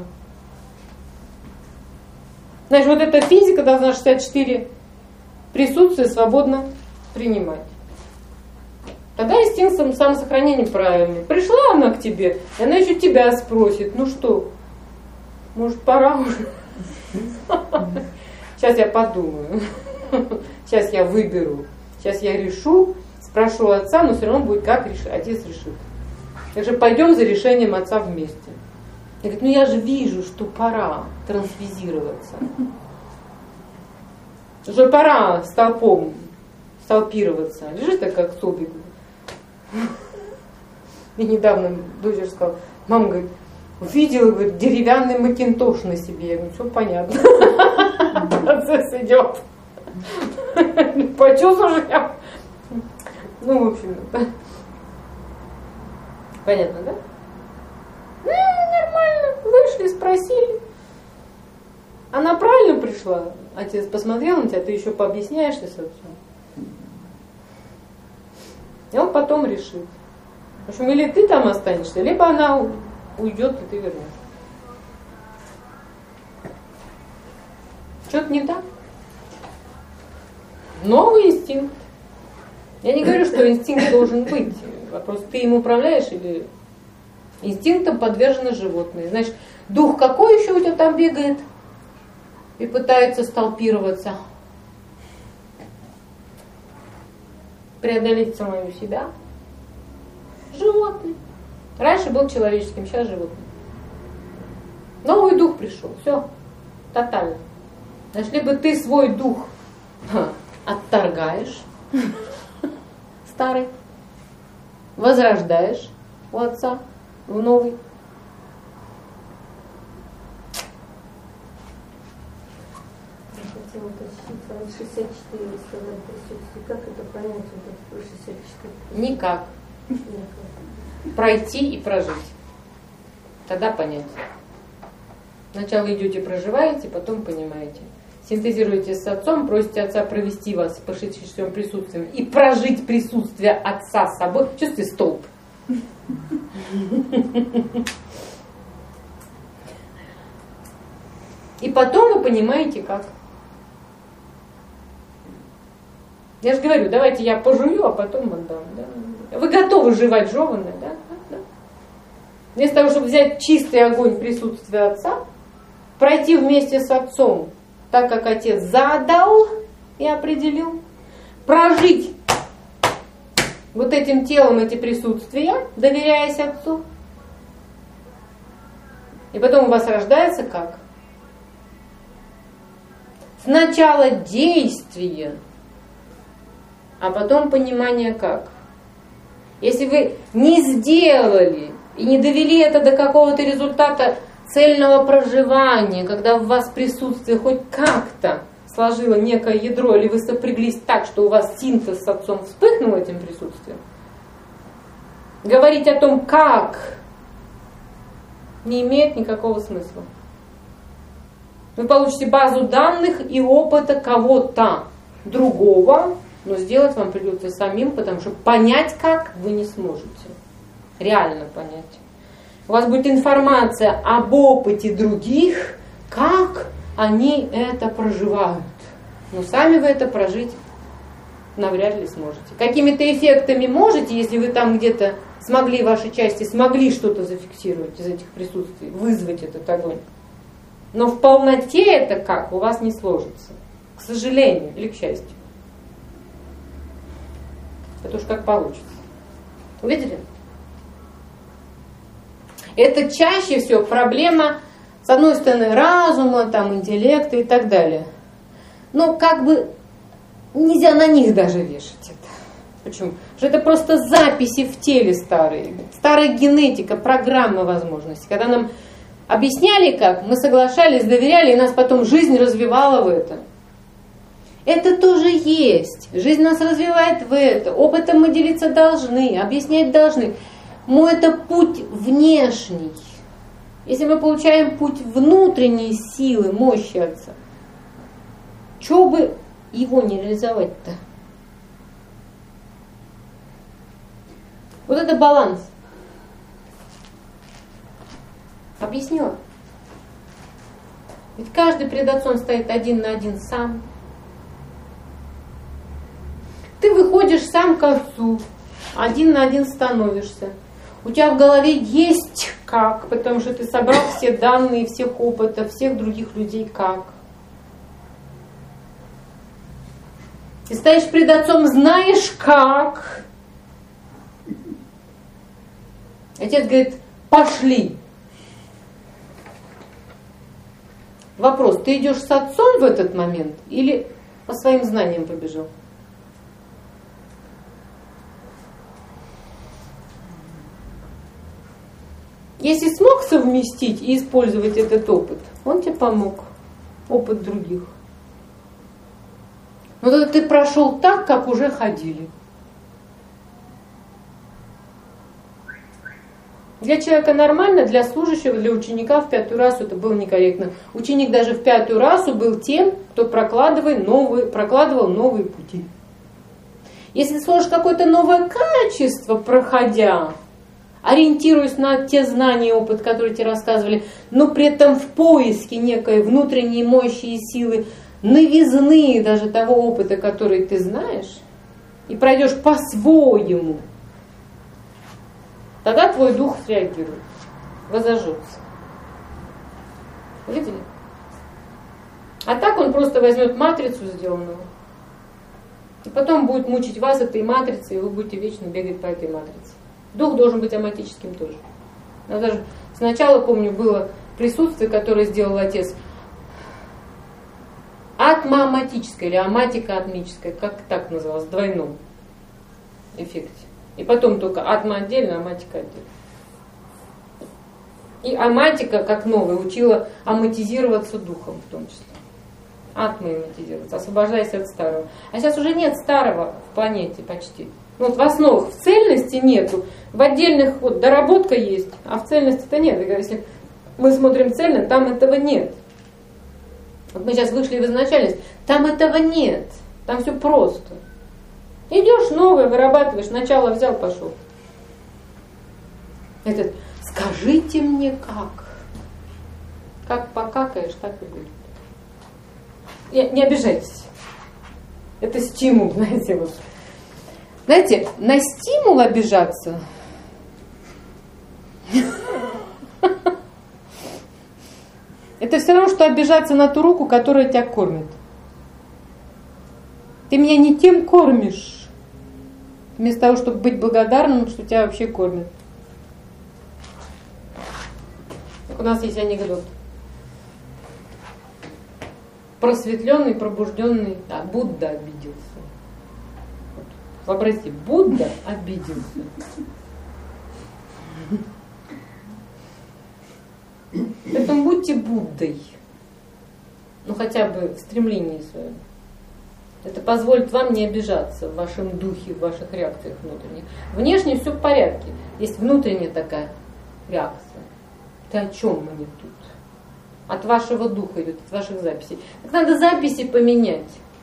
Значит, вот эта физика должна шестьдесят четыре присутствия свободно принимать. Тогда инстинкт самосохранения правильный. Пришла она к тебе, и она еще тебя спросит, ну что, может пора уже? Сейчас я подумаю, сейчас я выберу, сейчас я решу, спрошу Отца, но все равно будет как решит, Отец решит. Так что пойдем за решением Отца вместе. Я говорю, ну я же вижу, что пора трансвизироваться. Уже пора столпом столпироваться. Лежишь так, как столбик. И недавно дочь сказала, мама говорит, увидела, говорит, деревянный макинтош на себе. Я говорю, все понятно. Процесс идет. Почувствовал я. Ну, в общем, да. Понятно, да? Ну, нормально. Вышли, спросили. Она правильно пришла? Отец посмотрел на тебя, ты еще пообъясняешься с отцом. И он потом решит. В общем, или ты там останешься, либо она уйдет, и ты вернешь. Что-то не так. Новый инстинкт. Я не говорю, что инстинкт должен быть. Вопрос, ты им управляешь или... Инстинктам подвержены животные. Значит, дух какой еще у тебя там бегает и пытается столпироваться? Преодолеть самого себя. Животный. Раньше был человеческим, сейчас животным. Новый дух пришел. Все. Тотально. Значит, либо ты свой дух ха, отторгаешь, старый, возрождаешь у Отца в новый. Я хотела уточнить, вам шестьдесят четыре сказали присутствие. Как это понять, вот это шестьдесят четыре? Никак. Никак. Пройти и прожить. Тогда понять. Сначала идете, проживаете, потом понимаете. Синтезируете с Отцом, просите Отца провести вас по шестидесяти четырем присутствиям и прожить присутствие Отца с собой. Чувствуете столб? И потом вы понимаете, как. Я же говорю, давайте я пожую, а потом отдам. Да? Вы готовы жевать жеванное, да? Да? Вместо того, чтобы взять чистый огонь присутствия Отца, пройти вместе с Отцом, так как Отец задал и определил, прожить вот этим телом эти присутствия, доверяясь Отцу. И потом у вас рождается как? Сначала действие, а потом понимание как. Если вы не сделали и не довели это до какого-то результата цельного проживания, когда в вас присутствие хоть как-то сложило некое ядро, или вы сопряглись так, что у вас синтез с отцом вспыхнул этим присутствием, говорить о том, как, не имеет никакого смысла. Вы получите базу данных и опыта кого-то другого, но сделать вам придется самим, потому что понять как вы не сможете. Реально понять. У вас будет информация об опыте других, как они это проживают. Но сами вы это прожить навряд ли сможете. Какими-то эффектами можете, если вы там где-то смогли, ваши части смогли что-то зафиксировать из этих присутствий, вызвать этот огонь. Но в полноте это как у вас не сложится. К сожалению или к счастью. Это уж как получится. Увидели? Это чаще всего проблема, с одной стороны, разума, там, интеллекта и так далее. Но как бы нельзя на них даже вешать это. Почему? Потому что это просто записи в теле старые. Старая генетика, программа возможностей. Когда нам объясняли как, мы соглашались, доверяли, и нас потом жизнь развивала в это. Это тоже есть. Жизнь нас развивает в это. Опытом мы делиться должны, объяснять должны. Но это путь внешний. Если мы получаем путь внутренней силы, мощи Отца, чего бы его не реализовать-то? Вот это баланс. Объяснила? Ведь каждый перед Отцом стоит один на один сам. Ты выходишь сам к Отцу, один на один становишься. У тебя в голове есть как, потому что ты собрал все данные, всех опытов, всех других людей как. Ты стоишь пред Отцом, знаешь как. Отец говорит, пошли. Вопрос, ты идешь с Отцом в этот момент или по своим знаниям побежал? Если смог совместить и использовать этот опыт, он тебе помог. Опыт других. Но тогда ты прошел так, как уже ходили. Для человека нормально, для служащего, для ученика в пятую расу это было некорректно. Ученик даже в пятую расу был тем, кто прокладывал новые, прокладывал новые пути. Если сложишь какое-то новое качество, проходя, ориентируясь на те знания и опыт, которые тебе рассказывали, но при этом в поиске некой внутренней мощи и силы, новизны даже того опыта, который ты знаешь, и пройдешь по-своему, тогда твой дух среагирует, возожжется. Видели? А так он просто возьмет матрицу сделанную, и потом будет мучить вас этой матрицей, и вы будете вечно бегать по этой матрице. Дух должен быть аматическим тоже. Но даже сначала, помню, было присутствие, которое сделал Отец, атмоаматическое или аматико-атмическое, как так называлось, в двойном эффекте. И потом только атма отдельно, аматика отдельно. И аматика, как новая, учила аматизироваться духом в том числе. Атма аматизироваться, освобождаясь от старого. А сейчас уже нет старого в планете почти. Ну, вот в основах, в цельности нету. В отдельных вот доработка есть, а в цельности-то нет. Если мы смотрим цельно, там этого нет. Вот мы сейчас вышли в изначальность, там этого нет. Там все просто. Идешь новое, вырабатываешь, начало взял, пошел. Этот, скажите мне как. Как покакаешь, так и будет. Не, не обижайтесь. Это стимул, знаете, вот. Знаете, на стимул обижаться это все равно, что обижаться на ту руку, которая тебя кормит. Ты меня не тем кормишь, вместо того, чтобы быть благодарным, что тебя вообще кормят. Так у нас есть анекдот. просветленный, пробужденный, а Будда обиделся. Вот. Вообразите, Будда обиделся. Поэтому будьте Буддой. Ну хотя бы в стремлении своем. Это позволит вам не обижаться в вашем духе, в ваших реакциях внутренних. Внешне все в порядке. Есть внутренняя такая реакция. Ты о чем мне тут? От вашего духа идет, от ваших записей. Так надо записи поменять.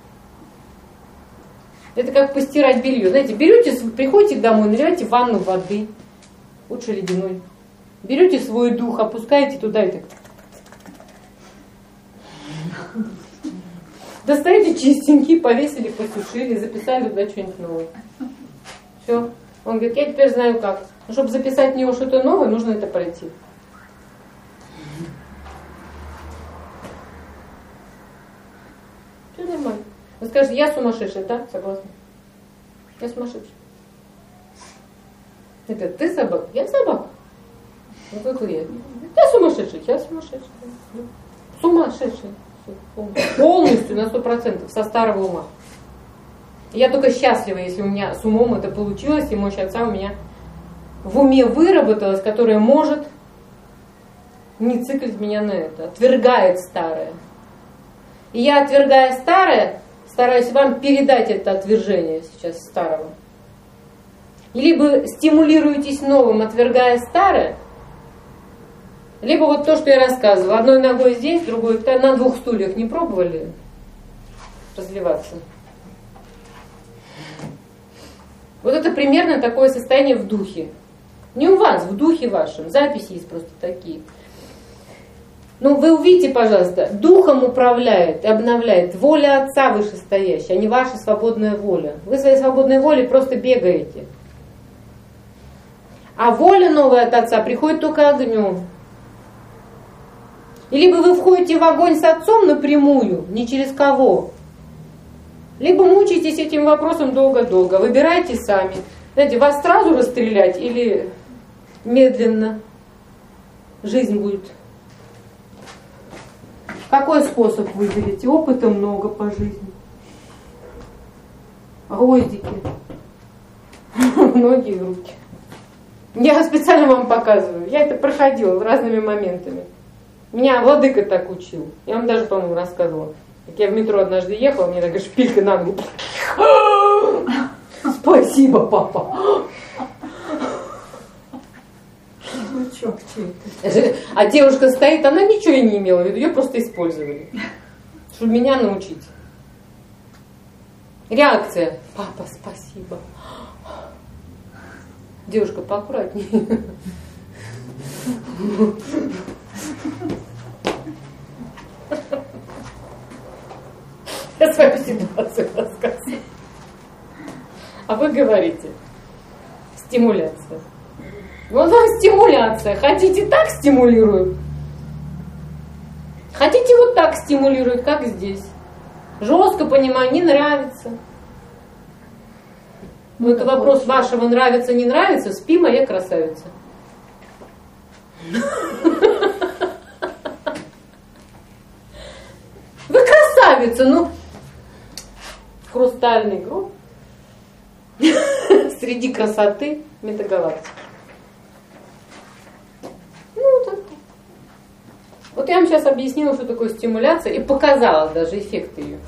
Это как постирать белье. Знаете, берете, приходите домой, наливаете в ванну воды, лучше ледяной. Берете свой дух, опускаете туда и так. Достаете чистенький, повесили, посушили, записали туда что-нибудь новое. Все. Он говорит, я теперь знаю как. Но чтобы записать в него что-то новое, нужно это пройти. Все нормально. Вы скажете, я сумасшедший, да? Согласна? Я сумасшедший. Это ты собака? Я собака. Ну какой я? Я сумасшедший, я сумасшедший. Сумасшедший. Полностью на сто процентов со старого ума. Я только счастлива, если у меня с умом это получилось, и мощь отца у меня в уме выработалась, которая может не циклить меня на это, отвергает старое. И я, отвергая старое, стараюсь вам передать это отвержение сейчас старого. И либо стимулируетесь новым, отвергая старое, либо вот то, что я рассказывала, одной ногой здесь, другой на двух стульях. Не пробовали разливаться? Вот это примерно такое состояние в духе. Не у вас, в духе вашем. Записи есть просто такие. Ну, вы увидите, пожалуйста, духом управляет и обновляет воля Отца вышестоящая, а не ваша свободная воля. Вы своей свободной волей просто бегаете. А воля новая от Отца приходит только огнем. И либо вы входите в огонь с Отцом напрямую, не через кого, либо мучаетесь этим вопросом долго-долго. Выбирайте сами. Знаете, вас сразу расстрелять или медленно жизнь будет. Какой способ выберете? Опыта много по жизни. Гвоздики. Ноги и руки. Я специально вам показываю. Я это проходила разными моментами. Меня владыка так учил. Я вам даже, по-моему, рассказывала. Как я в метро однажды ехала, мне такая шпилька на ногу. Спасибо, папа. Ну что, это? А девушка стоит, она ничего и не имела в виду, ее просто использовали. Чтобы меня научить. Реакция. Папа, спасибо. Девушка, поаккуратнее. Я свою ситуацию рассказываю. А вы говорите, стимуляция. Вот вам стимуляция. Хотите так стимулируют? Хотите вот так стимулируют, как здесь? Жестко, понимаю, не нравится. Ну, это вопрос вашего нравится, не нравится. Спи, моя красавица. Вы красавица, ну, хрустальный гроб среди красоты метагалактики. Ну, так. Вот я вам сейчас объяснила, что такое стимуляция, и показала даже эффекты ее.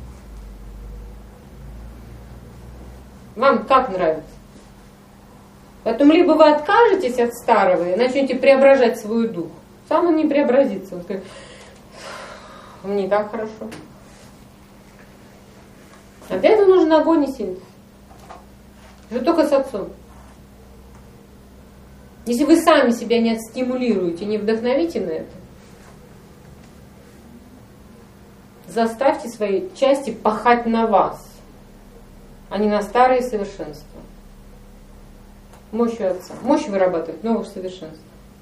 Вам как нравится? Поэтому либо вы откажетесь от старого и начнете преображать свой дух. Сам он не преобразится. Он скажет, мне и так хорошо. А для этого нужен огонь и синтез. Уже только с Отцом. Если вы сами себя не отстимулируете, не вдохновите на это, заставьте свои части пахать на вас, а не на старые совершенства. Мощью Отца. Мощь вырабатывает новых совершенств.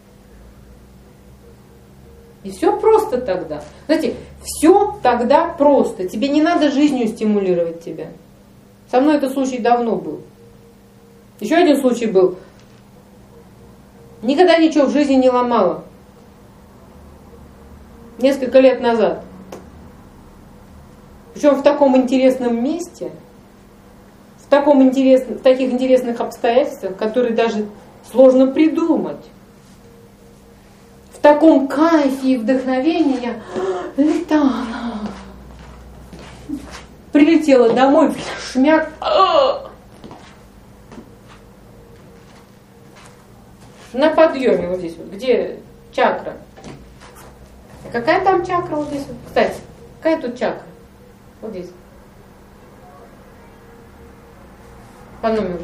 И все просто тогда. Знаете, все тогда просто. Тебе не надо жизнью стимулировать тебя. Со мной этот случай давно был. Еще один случай был. Никогда ничего в жизни не ломала. Несколько лет назад. Причем в таком интересном месте, в, таком интересном, в таких интересных обстоятельствах, которые даже сложно придумать. В таком кайфе и вдохновении я летала. Прилетела домой, шмяк. На подъеме вот здесь вот, где чакра. Какая там чакра вот здесь вот? Кстати, какая тут чакра? Вот здесь. По номеру.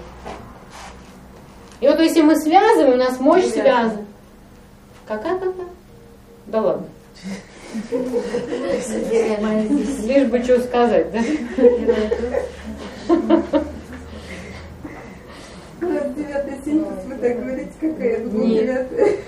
И вот если мы связываем, у нас мощь связана. Какая какая? Да ладно. Лишь бы что сказать, да? девятый синтез, вы так говорите, какая? Нет.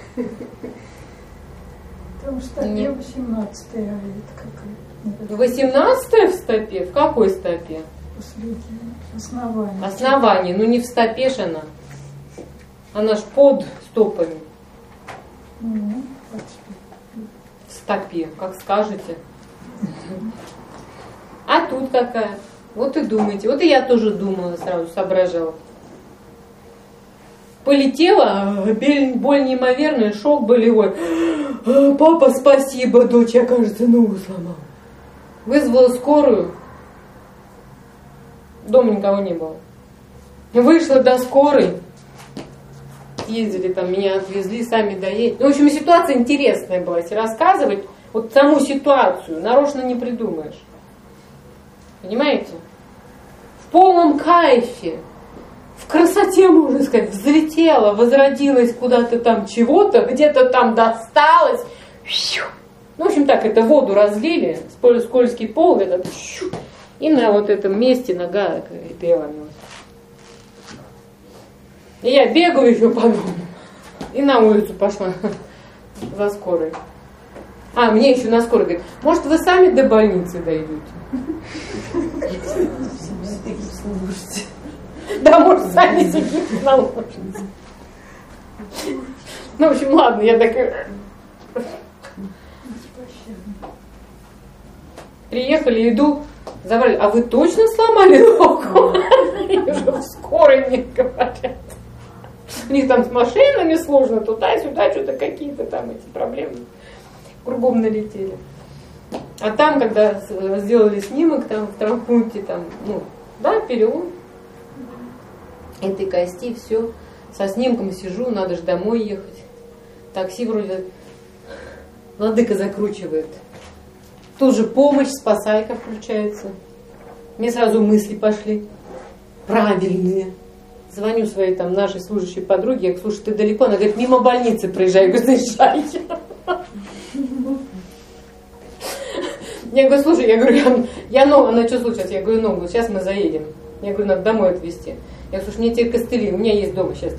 Потому что стопе восемнадцатая, а это какая? восемнадцатая в стопе? В какой стопе? Последняя. Основание. Основание, ну не в стопе ж она. Она ж под стопами. Ну, в стопе, как скажете. А тут какая? Вот и думаете. Вот и я тоже думала, сразу соображала. Полетела, боль неимоверная, шок болевой. Папа, спасибо, дочь, я, кажется, ногу сломала. Вызвала скорую. Дома никого не было. Вышла до скорой. Ездили там, меня отвезли, сами доедем. Ну, в общем, ситуация интересная была. Если рассказывать, вот саму ситуацию нарочно не придумаешь. Понимаете? В полном кайфе. В красоте, можно сказать, взлетела, возродилась куда-то там чего-то, где-то там досталась. Ну, в общем, так, это воду разлили, скользкий пол, этот, и на вот этом месте нога переломилась. И я бегаю еще по дому, и на улицу пошла за скорой. А, мне еще на скорой говорит, может, вы сами до больницы дойдете? Да, может, сами себе наложите. Ну, в общем, ладно, я такая... Приехали, иду, забрали. А вы точно сломали ногу? И уже в скорой мне говорят. У них там с машинами сложно, туда-сюда, что-то какие-то там эти проблемы кругом налетели. А там, когда сделали снимок, там в травмпункте, там, ну, да, перелом этой кости, все. Со снимком сижу, надо же домой ехать. Такси вроде владыка закручивает. Тут же помощь, спасайка включается. Мне сразу мысли пошли. Правильные. Звоню своей там нашей служащей подруге, я говорю, слушай, ты далеко? Она говорит, мимо больницы проезжай. Я говорю, заезжай. Я говорю, слушай, я говорю, я, я ногу, она что случилось? Я говорю, ногу, сейчас мы заедем. Я говорю, надо домой отвезти. Я говорю, слушай, мне тебе костыли, у меня есть дома сейчас.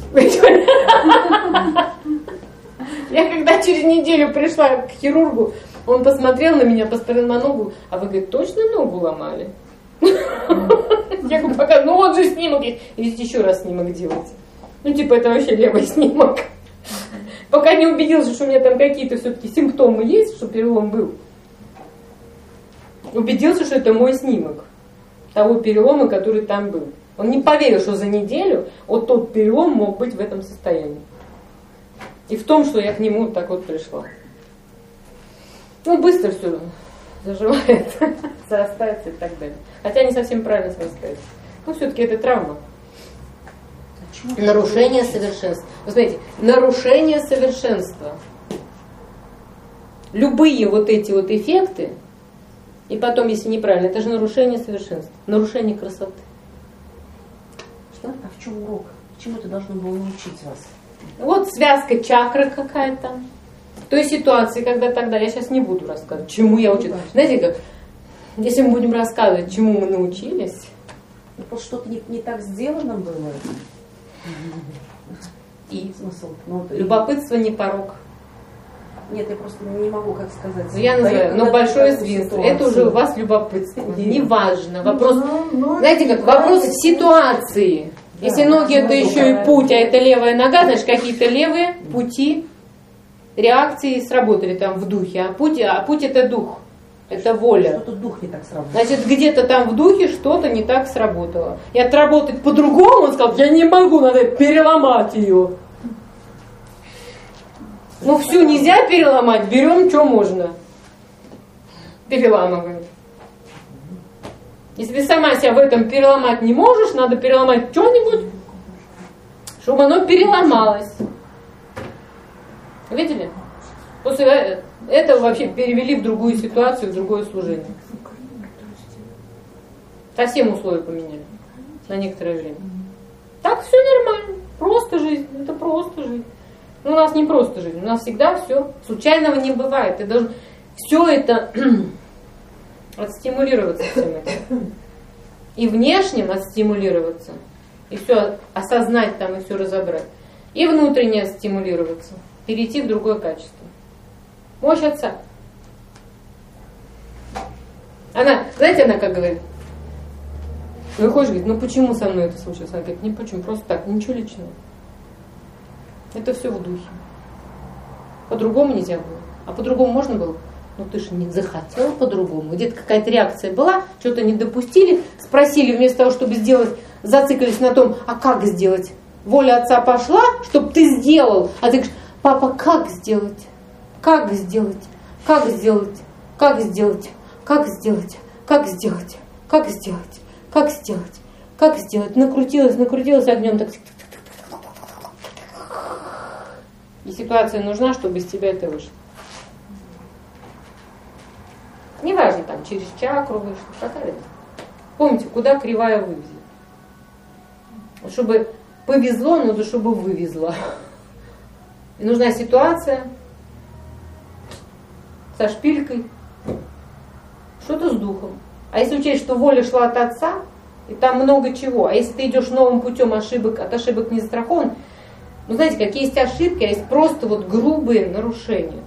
Я когда через неделю пришла к хирургу, он посмотрел на меня, посмотрел на ногу, а вы, говорит, точно ногу ломали? Я говорю, пока, ну вот же снимок есть. Идите еще раз снимок делать. Ну, типа, это вообще левый снимок. Пока не убедился, что у меня там какие-то все-таки симптомы есть, что перелом был. Убедился, что это мой снимок того перелома, который там был. Он не поверил, что за неделю вот тот перелом мог быть в этом состоянии. И в том, что я к нему так вот пришла. Ну, быстро все заживает, зарастается и так далее. Хотя не совсем правильно сказать. Но все-таки это травма. Нарушение совершенства. Вы знаете, нарушение совершенства. Любые вот эти вот эффекты, и потом, если неправильно, это же нарушение совершенства, нарушение красоты. Что? А в чем урок? Чему ты должно было научить вас? Вот связка чакры какая-то. В той ситуации, когда тогда, я сейчас не буду рассказывать, чему я училась. Знаете, как, если мы будем рассказывать, чему мы научились. Просто что-то не, не так сделано было. И смысл. Ну, любопытство не порок. Нет, я просто не могу, как сказать. Ну, я называю, но большое свинство. Это уже у вас любопытство. Неважно. Вопрос, знаете, как вопрос ситуации. Если ноги это еще и путь, а это левая нога, значит, какие-то левые пути реакции сработали там в духе. А путь, а путь это дух. Это воля. Что-то дух не так сработал. Значит, где-то там в духе что-то не так сработало. И отработать по-другому, он сказал, я не могу, надо переломать ее. Ну, всю нельзя переломать, берем, что можно. Переламываем. Если ты сама себя в этом переломать не можешь, надо переломать что-нибудь, чтобы оно переломалось. Видели? После этого вообще перевели в другую ситуацию, в другое служение. Совсем условия поменяли на некоторое время. Так все нормально. Просто жизнь. Это просто жизнь. Но у нас не просто жизнь. У нас всегда все. Случайного не бывает. Ты должен все это отстимулироваться всем этим. И внешним отстимулироваться. И все осознать там, и все разобрать. И внутренне отстимулироваться. Перейти в другое качество. Мощь Отца. Она, знаете, она как говорит? Выходишь, говорит, ну почему со мной это случилось? Она говорит, не почему, просто так, ничего личного. Это все в духе. По-другому нельзя было. А по-другому можно было? Ну ты же не захотела по-другому. Где-то какая-то реакция была, что-то не допустили, спросили, вместо того, чтобы сделать, зациклились на том, а как сделать? Воля Отца пошла, чтобы ты сделал. А ты говоришь, папа, как сделать? Как сделать? Как сделать? Как сделать? Как сделать? Как сделать? Как сделать? Как сделать? Как сделать? Накрутилась, накрутилась огнем, так. И ситуация нужна, чтобы из тебя это вышло. Неважно, там, через чакру вышло, какая это. Помните, куда кривая вывезет. Чтобы повезло, надо, чтобы вывезло. И нужна ситуация со шпилькой, что-то с духом. А если учесть, что воля шла от Отца, и там много чего, а если ты идешь новым путем, ошибок, от ошибок не застрахован, ну знаете, какие есть ошибки, а есть просто вот грубые нарушения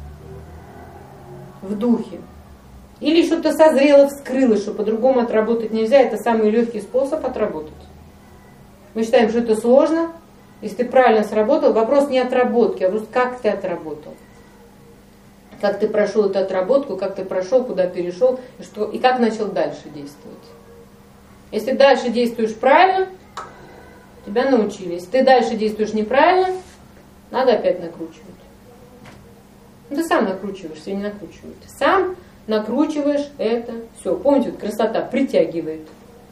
в духе. Или что-то созрело, вскрылось, что по-другому отработать нельзя, это самый легкий способ отработать. Мы считаем, что это сложно. Если ты правильно сработал, вопрос не отработки, а вопрос, как ты отработал. Как ты прошел эту отработку, как ты прошел, куда перешел, и, что, и как начал дальше действовать. Если дальше действуешь правильно, тебя научили. Если ты дальше действуешь неправильно, надо опять накручивать. Ну, ты сам накручиваешь, все не накручивают. Сам накручиваешь это все. Помните, вот красота притягивает.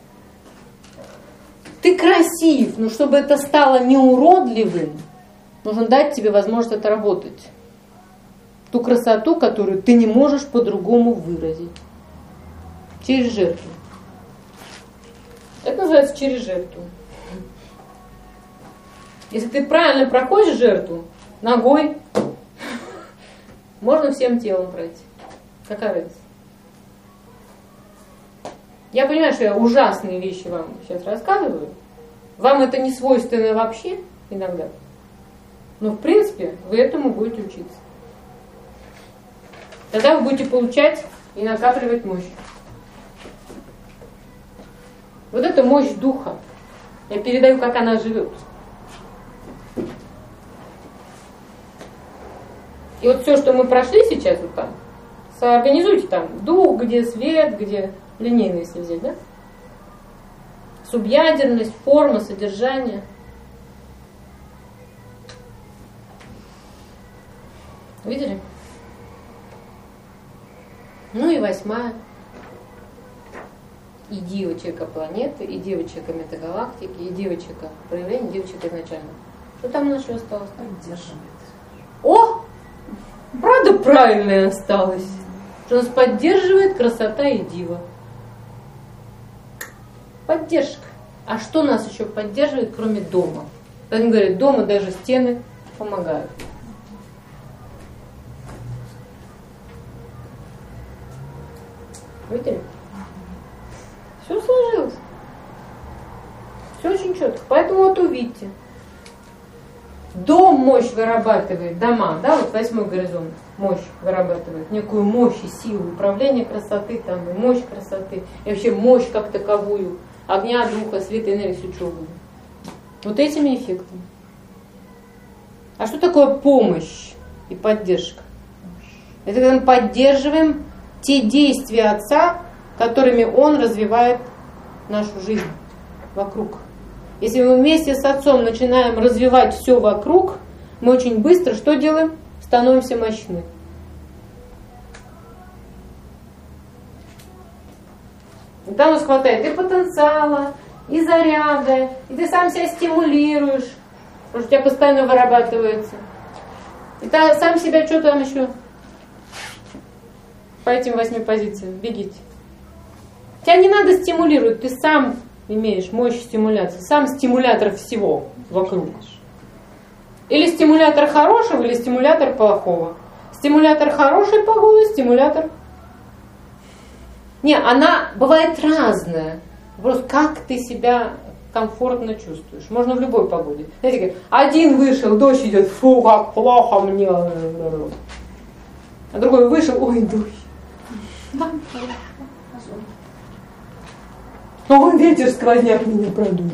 Ты красив, но чтобы это стало не уродливым, нужно дать тебе возможность отработать. Ту красоту, которую ты не можешь по-другому выразить. Через жертву. Это называется через жертву. Если ты правильно проходишь жертву, ногой, можно всем телом пройти. Какая разница? Я понимаю, что я ужасные вещи вам сейчас рассказываю. Вам это не свойственно вообще иногда. Но в принципе вы этому будете учиться. Тогда вы будете получать и накапливать мощь. Вот это мощь духа. Я передаю, как она живет. И вот все, что мы прошли сейчас вот там, соорганизуйте там дух, где свет, где линейно, если взять, да? Субъядерность, форма, содержание. Видели? Ну и восьмая. И девочка планеты, и девочка метагалактики, и девочка проявления, девочка изначально. Что там у нас еще осталось? О! Правда правильное осталось. Что нас поддерживает красота и дива. Поддержка. А что нас еще поддерживает, кроме дома? Они говорят, дома даже стены помогают. Видели? Все сложилось. Все очень четко. Поэтому вот увидите. Дом мощь вырабатывает, дома, да, вот восьмой горизонт мощь вырабатывает, некую мощь и силу управления красоты, там, и мощь красоты, и вообще мощь как таковую, огня, духа, света, энергии, все что угодно. Вот этими эффектами. А что такое помощь и поддержка? Это когда мы поддерживаем те действия Отца, которыми Он развивает нашу жизнь вокруг. Если мы вместе с Отцом начинаем развивать все вокруг, мы очень быстро что делаем? Становимся мощны. И там у нас хватает и потенциала, и заряда, и ты сам себя стимулируешь, потому что у тебя постоянно вырабатывается. И ты сам себя, что там еще? По этим восьми позициям бегите. Тебя не надо стимулировать, ты сам имеешь мощь стимуляции, сам стимулятор всего вокруг. Или стимулятор хорошего, или стимулятор плохого. Стимулятор хорошей погоды, стимулятор... Не, она бывает разная. Вопрос, как ты себя комфортно чувствуешь. Можно в любой погоде. Знаете, один вышел, дождь идет, фу, как плохо мне. А другой вышел, ой, дождь. Ой, ветер, сквозняк меня продует.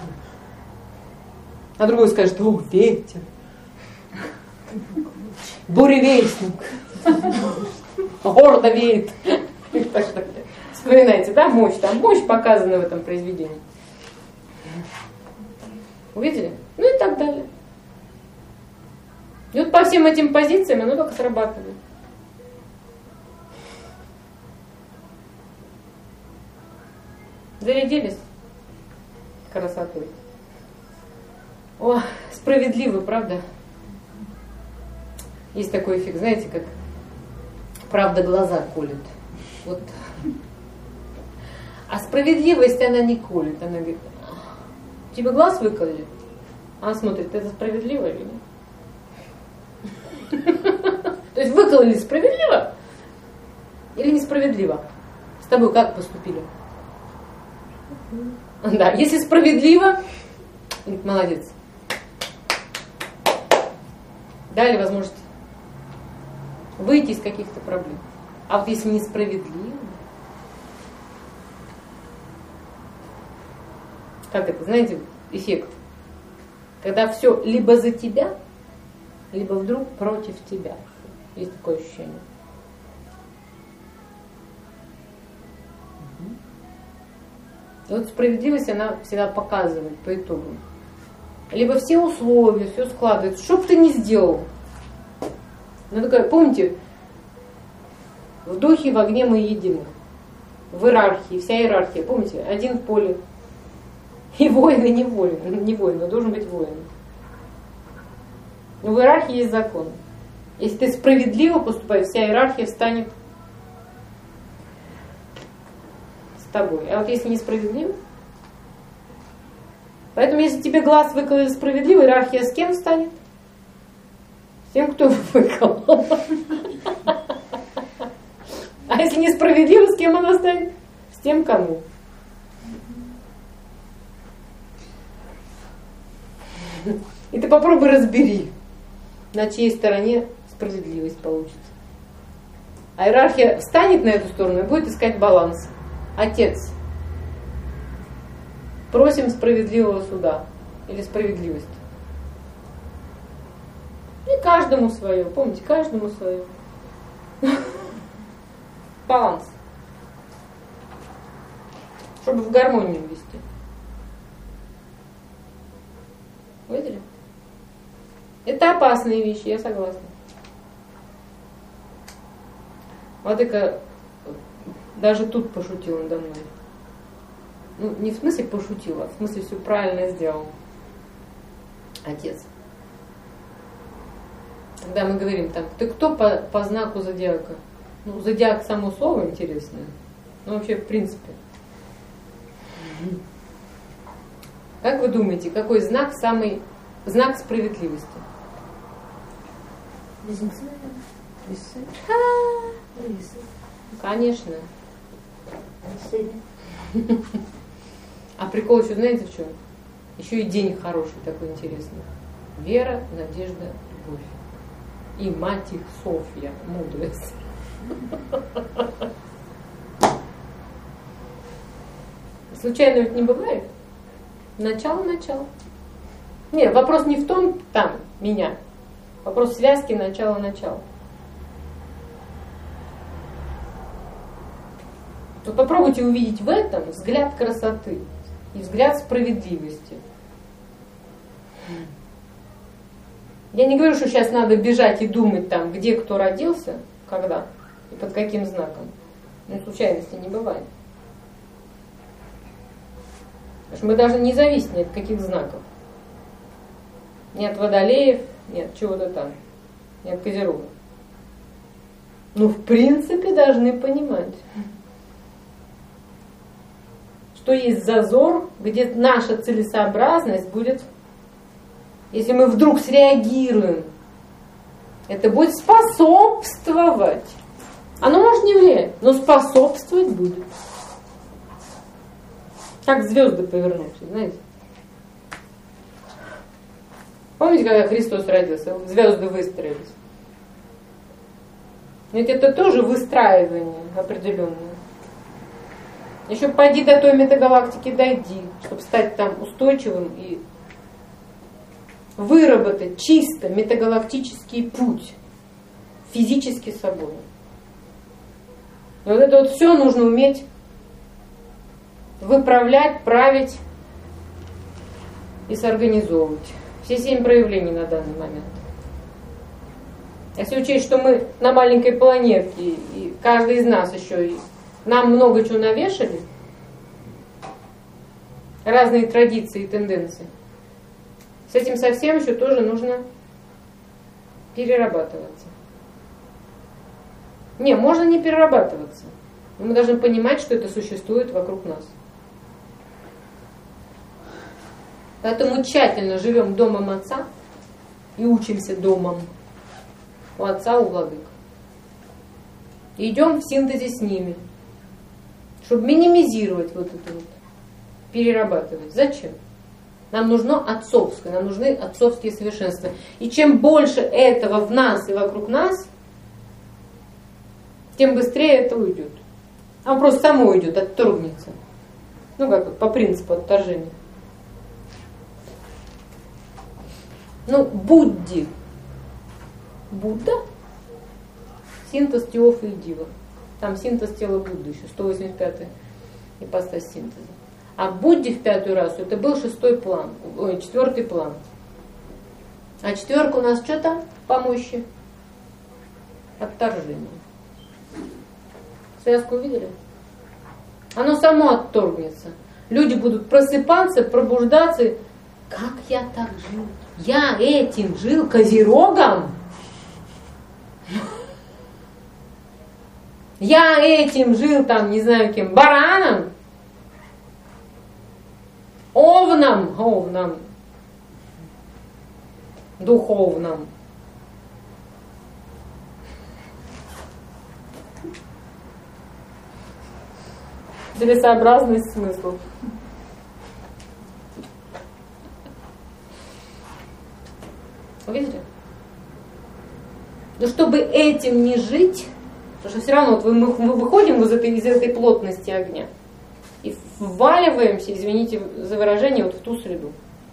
А другой скажет, о, ветер. Буревестник. Гордо веет. Вспоминайте, да, мощь? Там мощь показана в этом произведении. Увидели? Ну и так далее. И вот по всем этим позициям оно только срабатывает. Зарядились красотой. О, справедливо, правда? Есть такой эффект, знаете, как правда глаза колет. Вот. А справедливость она не колет. Она говорит, тебе глаз выкололи? Она смотрит, это справедливо или нет? То есть выкололи справедливо или несправедливо? С тобой как поступили? Да, если справедливо, молодец. Дали возможность выйти из каких-то проблем. А вот если несправедливо, как это, знаете, эффект? Когда все либо за тебя, либо вдруг против тебя. Есть такое ощущение. И вот справедливость, она всегда показывает по итогу. Либо все условия, все складывается. Что бы ты ни сделал. Ну, такая, помните, в духе, в огне мы едины. В иерархии, вся иерархия, помните, один в поле. И воин, и не воин. Не воин, но должен быть воин. Но в иерархии есть закон. Если ты справедливо поступаешь, вся иерархия встанет с тобой. А вот если несправедливо, поэтому если тебе глаз выкололи справедливо, иерархия с кем станет? С тем, кто выколол. А если несправедливо, с кем она станет? С тем, кому. И ты попробуй разбери, на чьей стороне справедливость получится. А иерархия встанет на эту сторону и будет искать баланс. Отец, просим справедливого суда или справедливости. И каждому свое, помните, каждому свое. Баланс. Чтобы в гармонию вести. Видели? Это опасные вещи, я согласна. Владыка даже тут пошутил надо мной. Ну, не в смысле пошутил, а в смысле все правильно сделал. Отец. Когда мы говорим там, ты кто по, по знаку зодиака? Ну, зодиак само слово интересное. Ну, вообще, в принципе. Как вы думаете, какой знак самый знак справедливости? Близнецы, весы. Весы. Конечно. Весы. А прикол еще знаете в чем? Еще и день хороший такой интересный. Вера, надежда, любовь. И мать их Софья, мудрость. Случайно ведь не бывает? Начало-начало. Нет, вопрос не в том, там, меня. Вопрос связки начало-начало. Вот попробуйте увидеть в этом взгляд красоты и взгляд справедливости. Я не говорю, что сейчас надо бежать и думать там, где кто родился, когда и под каким знаком. Но случайности не бывает. Потому что мы должны не зависеть ни от каких знаков. Ни от водолеев, ни от чего-то там, ни от козерога. Ну, в принципе, должны понимать, что есть зазор, где наша целесообразность будет, если мы вдруг среагируем, это будет способствовать. Оно может не влиять, но способствовать будет. Как звезды повернутся, знаете. Помните, когда Христос родился, звезды выстроились? Ведь это тоже выстраивание определенное. Еще пойди до той метагалактики, дойди, чтобы стать там устойчивым и выработать чисто метагалактический путь физически собой. И вот это вот все нужно уметь выправлять, править и сорганизовывать. Все семь проявлений на данный момент. Если учесть, что мы на маленькой планетке, и каждый из нас еще, и нам много чего навешали, разные традиции и тенденции, с этим совсем еще тоже нужно перерабатываться. Не, можно не перерабатываться, но мы должны понимать, что это существует вокруг нас. Поэтому тщательно живем домом Отца и учимся домом у Отца, у Владык. И идем в синтезе с ними, чтобы минимизировать вот это вот, перерабатывать. Зачем? Нам нужно отцовское, нам нужны отцовские совершенства. И чем больше этого в нас и вокруг нас, тем быстрее это уйдет. Оно просто само уйдет, отторгнется. Ну как, по принципу отторжения. Ну, Будди. Будда. Синтез Теофа и Дива. Там синтез тела Будды еще, сто восемьдесят пятая ипостась синтеза. А Будде в пятую расу это был шестой план, ой, четвертый план. А четверка у нас что там по мощи? Отторжение. Связку увидели? Оно само отторгнется. Люди будут просыпаться, пробуждаться. Как я так жил? Я этим жил, козерогом? Я этим жил, там, не знаю кем, бараном? Овном, овном, духовном. Целесообразность смыслов. Видите? Но чтобы этим не жить, потому что все равно вот мы, мы выходим из этой, из этой плотности огня и вваливаемся, извините за выражение, вот в ту среду.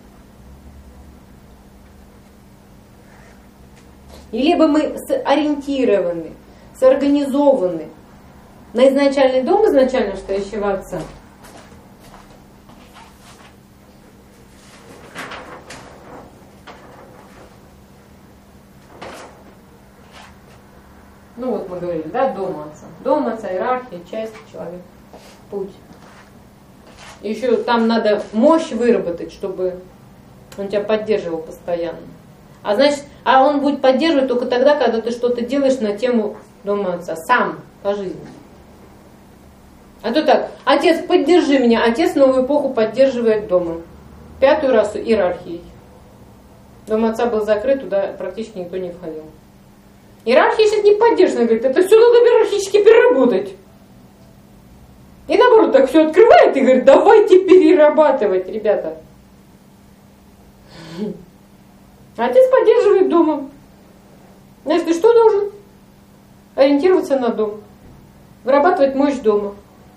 И либо мы сориентированы, соорганизованы на изначальный дом изначально стоящего Отца, ну вот мы говорили, да, дом Отца. Дом Отца, иерархия, часть человека, путь. И еще там надо мощь выработать, чтобы он тебя поддерживал постоянно. А значит, а он будет поддерживать только тогда, когда ты что-то делаешь на тему дома Отца, сам, по жизни. А то так, Отец, поддержи меня, Отец новую эпоху поддерживает домом. Пятую расу иерархией. Дом Отца был закрыт, туда практически никто не входил. Иерархия сейчас не поддержана, говорит, это все надо иерархически переработать. И наоборот, так все открывает и говорит, давайте перерабатывать, ребята. Отец поддерживает домом. Знаешь, ты что должен? Ориентироваться на дом. Вырабатывать мощь дома.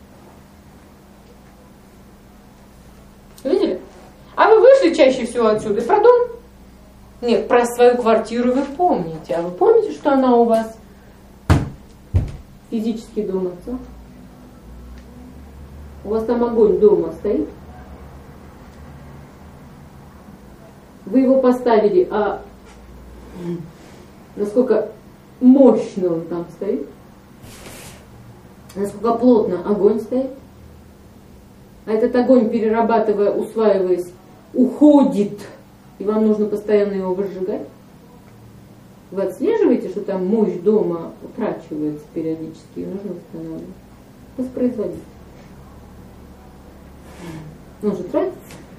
Видели? А вы вышли чаще всего отсюда и про дом? Нет, про свою квартиру вы помните. А вы помните, что она у вас физический дом Отца? У вас там огонь дома стоит? Вы его поставили, а насколько мощно он там стоит? Насколько плотно огонь стоит? А этот огонь, перерабатывая, усваиваясь, уходит, и вам нужно постоянно его выжигать? Вы отслеживаете, что там мощь дома утрачивается периодически, и нужно восстанавливать? Воспроизводить. Он же тратится.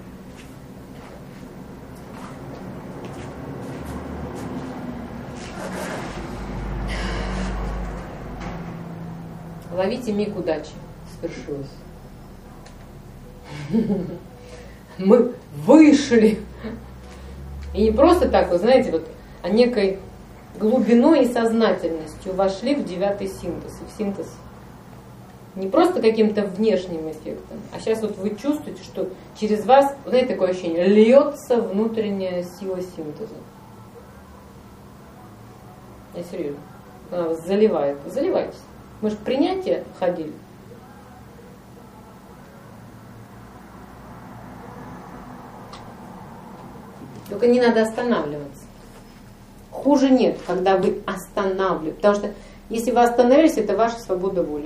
Ловите миг удачи. Свершилось. Мы вышли. И не просто так, вы знаете, вот, а некой глубиной и сознательностью вошли в девятый синтез. И в синтез не просто каким-то внешним эффектом, а сейчас вот вы чувствуете, что через вас, знаете, такое ощущение, льется внутренняя сила синтеза. Я серьезно. Она вас заливает. Заливайтесь. Мы же в принятие ходили. Только не надо останавливаться. Хуже нет, когда вы останавливаете. Потому что если вы остановились, это ваша свобода воли.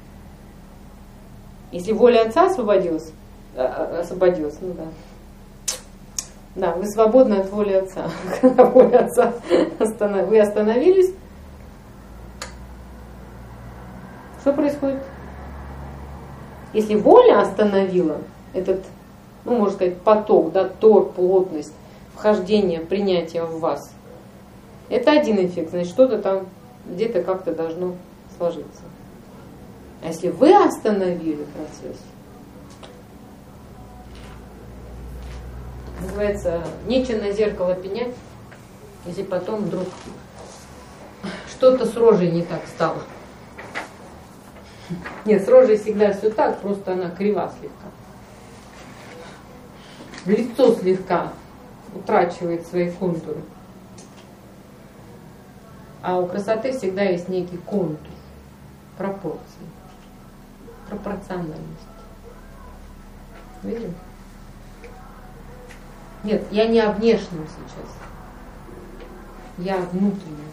Если воля Отца освободилась, освободилась, ну да. Да, вы свободны от воли Отца. Когда воля Отца останов... вы остановились, что происходит? Если воля остановила этот, ну, можно сказать, поток, да, ток, плотность, вхождение, принятие в вас, это один эффект, значит, что-то там где-то как-то должно сложиться. А если вы остановили процесс, называется, нечего на зеркало пенять, если потом вдруг что-то с рожей не так стало. Нет, с рожей всегда все так, просто она крива слегка. Лицо слегка утрачивает свои контуры. А у красоты всегда есть некий контур, пропорции, пропорциональность. Видим? Нет, я не о внешнем сейчас. Я о внутреннем.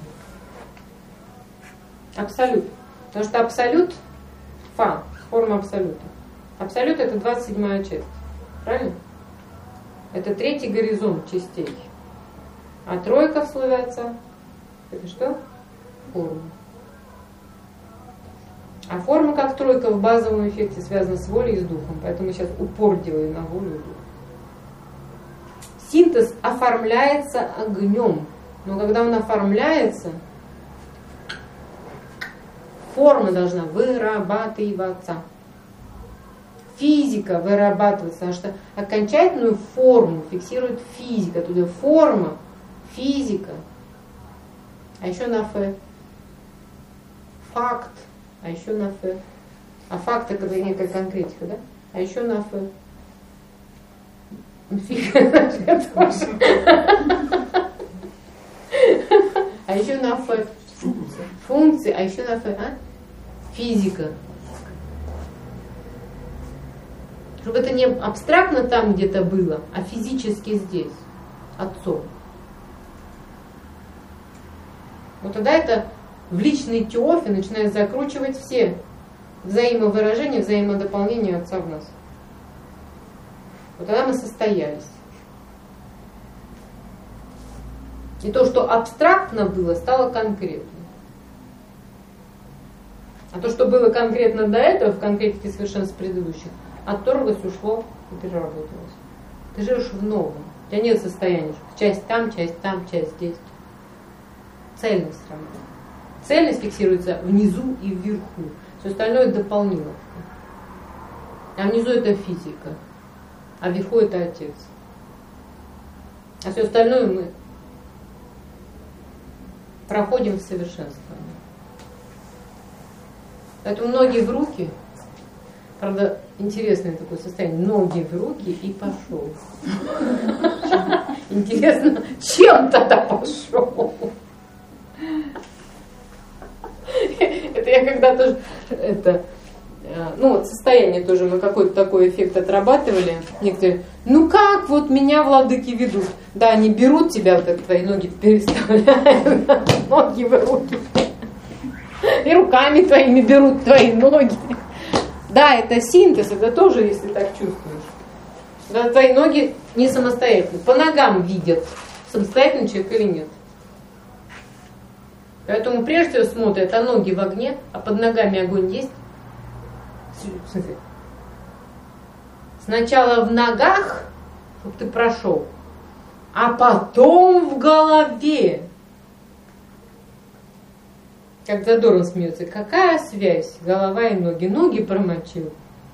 Абсолют. Потому что абсолют, фа, форма абсолюта. Абсолют — это двадцать седьмая часть. Правильно? Это третий горизонт частей. А тройка в слове Отца — это что? Форма. А форма, как тройка, в базовом эффекте связана с волей и с духом. Поэтому мы сейчас упор делаем на волю и дух. Синтез оформляется огнем. Но когда он оформляется, форма должна вырабатываться. Физика вырабатывается, потому что окончательную форму фиксирует физика. Туда форма, физика. А еще на Ф. Факт. А еще на Ф. А факт — это некая конкретика, да? А еще на Ф. А еще на Ф. Функции. А еще на Ф. А? Физика. Чтобы это не абстрактно там где-то было, а физически здесь, Отцом. Вот тогда это в личной теофе начинает закручивать все взаимовыражения, взаимодополнения Отца в нас. Вот тогда мы состоялись. И то, что абстрактно было, стало конкретно. А то, что было конкретно до этого, в конкретике совершенств предыдущих, отторглось, ушло и переработалось. Ты живешь в новом. У тебя нет состояния. Часть там, часть там, часть здесь. Цельность работает. Цельность фиксируется внизу и вверху. Все остальное дополнило. А внизу это физика. А вверху это Отец. А все остальное мы проходим в совершенствовании. Поэтому ноги в руки. Правда, интересное такое состояние. Ноги в руки и пошел. Интересно, чем тогда пошел? Это я когда-то это, ну вот состояние тоже, мы какой-то такой эффект отрабатывали. Некоторые, ну как вот меня владыки ведут? Да, они берут тебя, вот так твои ноги переставляют, ноги в руки. И руками твоими берут твои ноги. Да, это синтез, это тоже, если так чувствуешь. Да, твои ноги не самостоятельны. По ногам видят, самостоятельный человек или нет. Поэтому прежде всего смотрят, а ноги в огне, а под ногами огонь есть. Смотри. Сначала в ногах, чтобы ты прошел, а потом в голове. Как Задоров смеется, какая связь? Голова и ноги. Ноги промочил.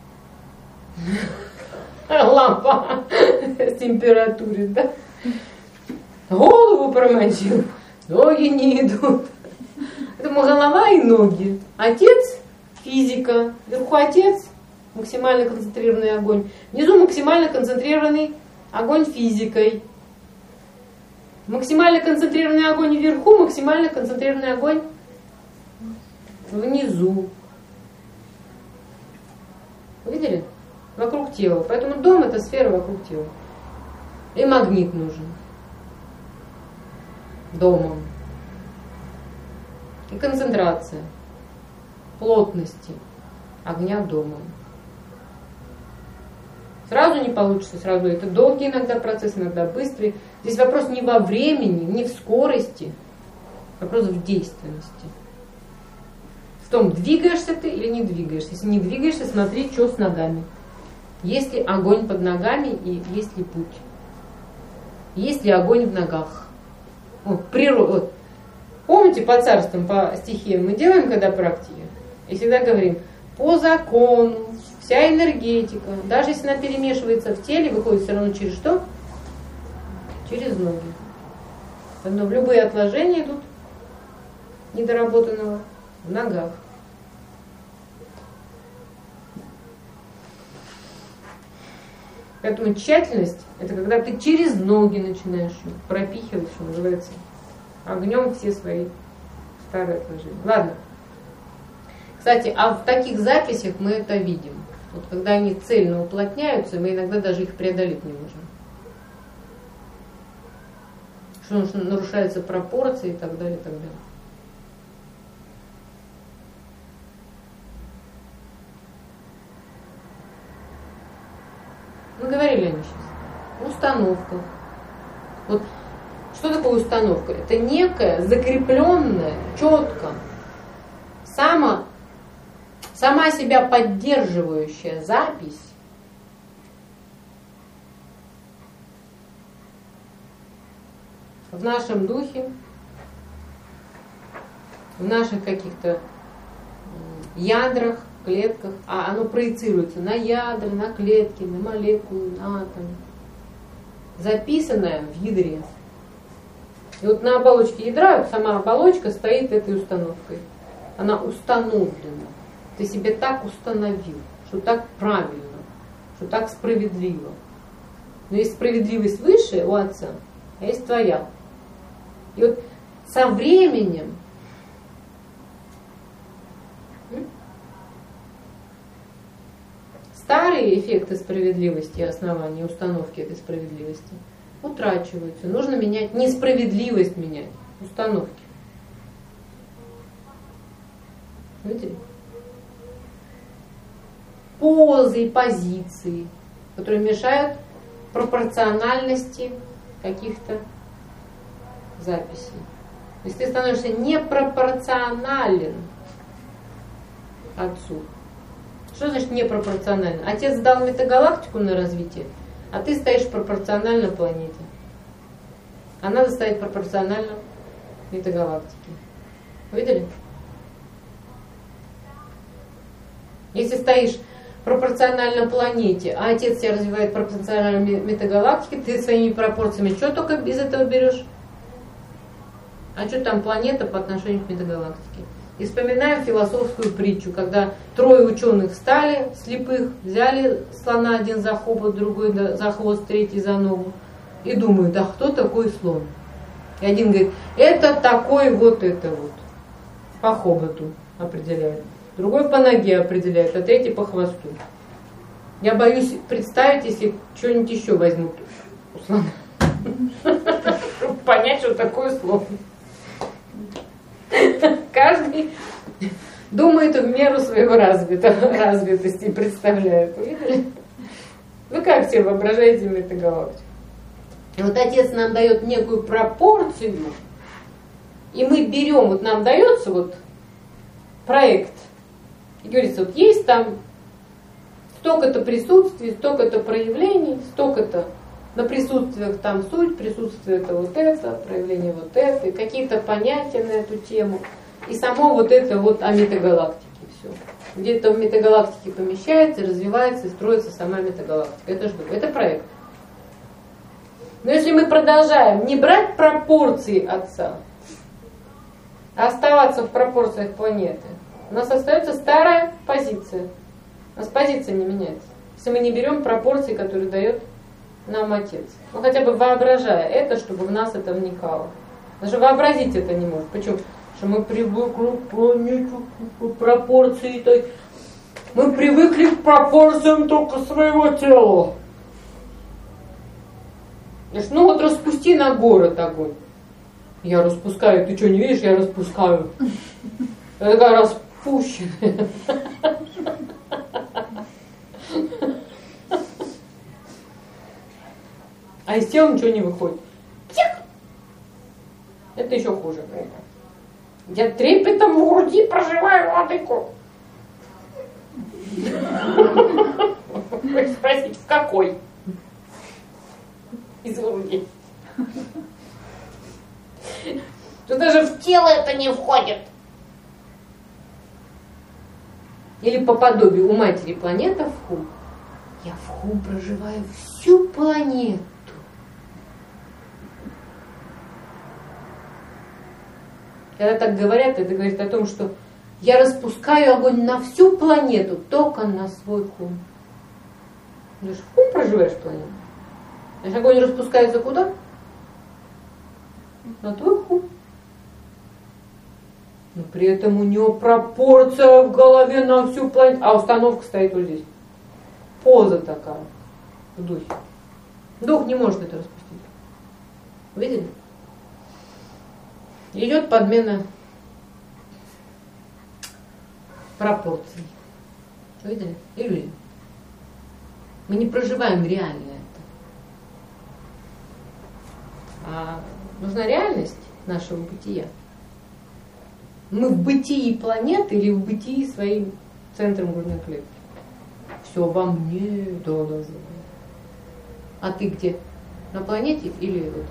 Лампа с температурой, да? Голову промочил. Ноги не идут. Поэтому голова и ноги. Отец — физика. Вверху отец — максимально концентрированный огонь. Внизу максимально концентрированный огонь физикой. Максимально концентрированный огонь вверху, максимально концентрированный огонь внизу. Видели? Вокруг тела. Поэтому дом — это сфера вокруг тела. И магнит нужен. Домом. И концентрация плотности огня домом. Сразу не получится, сразу это долгий иногда процесс, иногда быстрый. Здесь вопрос не во времени, не в скорости, вопрос в действенности. В том, двигаешься ты или не двигаешься. Если не двигаешься, смотри, что с ногами. Есть ли огонь под ногами и есть ли путь. Есть ли огонь в ногах. Вот, природа. Вот. Помните, по царствам, по стихиям мы делаем, когда практики? И всегда говорим, по закону, вся энергетика, даже если она перемешивается в теле, выходит все равно через что? Через ноги. Поэтому любые отложения идут недоработанного в ногах. Поэтому тщательность — это когда ты через ноги начинаешь пропихивать, что называется, огнем все свои старые отложения. Ладно. Кстати, а в таких записях мы это видим. Вот когда они цельно уплотняются, мы иногда даже их преодолеть не можем. Что нарушаются пропорции и так далее, и так далее. Мы говорили о ней сейчас. Установка. Вот что такое установка? Это некая закрепленная, четко, само, сама себя поддерживающая запись в нашем духе, в наших каких-то ядрах, клетках, а оно проецируется на ядра, на клетки, на молекулы, на атомы, записанное в ядре. И вот на оболочке ядра сама оболочка стоит этой установкой. Она установлена. Ты себе так установил, что так правильно, что так справедливо. Но есть справедливость выше у Отца, а есть твоя. И вот со временем старые эффекты справедливости и основания установки этой справедливости утрачиваются. Нужно менять, несправедливость менять, установки. Видите? Позы и позиции, которые мешают пропорциональности каких-то записей. Если ты становишься непропорционален Отцу. Что значит непропорционально? Отец дал метагалактику на развитие, а ты стоишь пропорционально планете. А надо стоять пропорционально метагалактике. Видели? Если стоишь пропорционально планете, а отец тебя развивает пропорционально метагалактике, ты своими пропорциями что только из этого берешь? А что там планета по отношению к метагалактике? И вспоминаем философскую притчу, когда трое ученых встали, слепых, взяли слона один за хобот, другой за хвост, третий за ногу, и думают, а кто такой слон? И один говорит, это такой вот это вот, по хоботу определяет. другой по ноге определяет, а третий по хвосту. Я боюсь представить, если что-нибудь еще возьмут у слона. Чтобы понять, что такое слон. Каждый думает в меру своего развитости и представляет. Видели? Вы как себе воображаете метагалактику? И вот Отец нам дает некую пропорцию, и мы берем, вот нам дается вот проект, и говорится, вот есть там столько-то присутствий, столько-то проявлений, столько-то на присутствиях там суть, присутствие это вот это, проявление вот это, и какие-то понятия на эту тему, и само вот это вот о метагалактике все. Где-то в метагалактике помещается, развивается и строится сама метагалактика. Это что? Это проект. Но если мы продолжаем не брать пропорции Отца, а оставаться в пропорциях планеты, у нас остается старая позиция. У нас позиция не меняется. Если мы не берем пропорции, которые дает нам Отец. Ну хотя бы воображая это, чтобы в нас это вникало. Даже вообразить это не может. Почему? Что мы привыкли к планете, к пропорции. Мы привыкли к пропорциям только своего тела. Ну вот распусти на город огонь. Я распускаю. Ты что, не видишь? Я распускаю. Я такая распущенная. А из тела ничего не выходит. Это еще хуже. Я трепетом в груди проживаю владыку. Вы спросите, в какой? Из груди. Что даже в тело это не входит. Или по подобию у матери планета в Хум. Я в Хум проживаю всю планету. Когда так говорят, это говорит о том, что я распускаю огонь на всю планету, только на свой Хум. Ты же в Хум проживаешь планету. Значит, огонь распускается куда? На твой Хум. Но при этом у него пропорция в голове на всю планету. А установка стоит вот здесь. Поза такая. В духе. Дух не может это распустить. Видели? Идет подмена пропорций. Видели? Иллюзия. Мы не проживаем реально это. А нужна реальность нашего бытия. Мы в бытии планеты или в бытии своим центром грудной клетки. Все во мне, да, да, да. А ты где? На планете или вот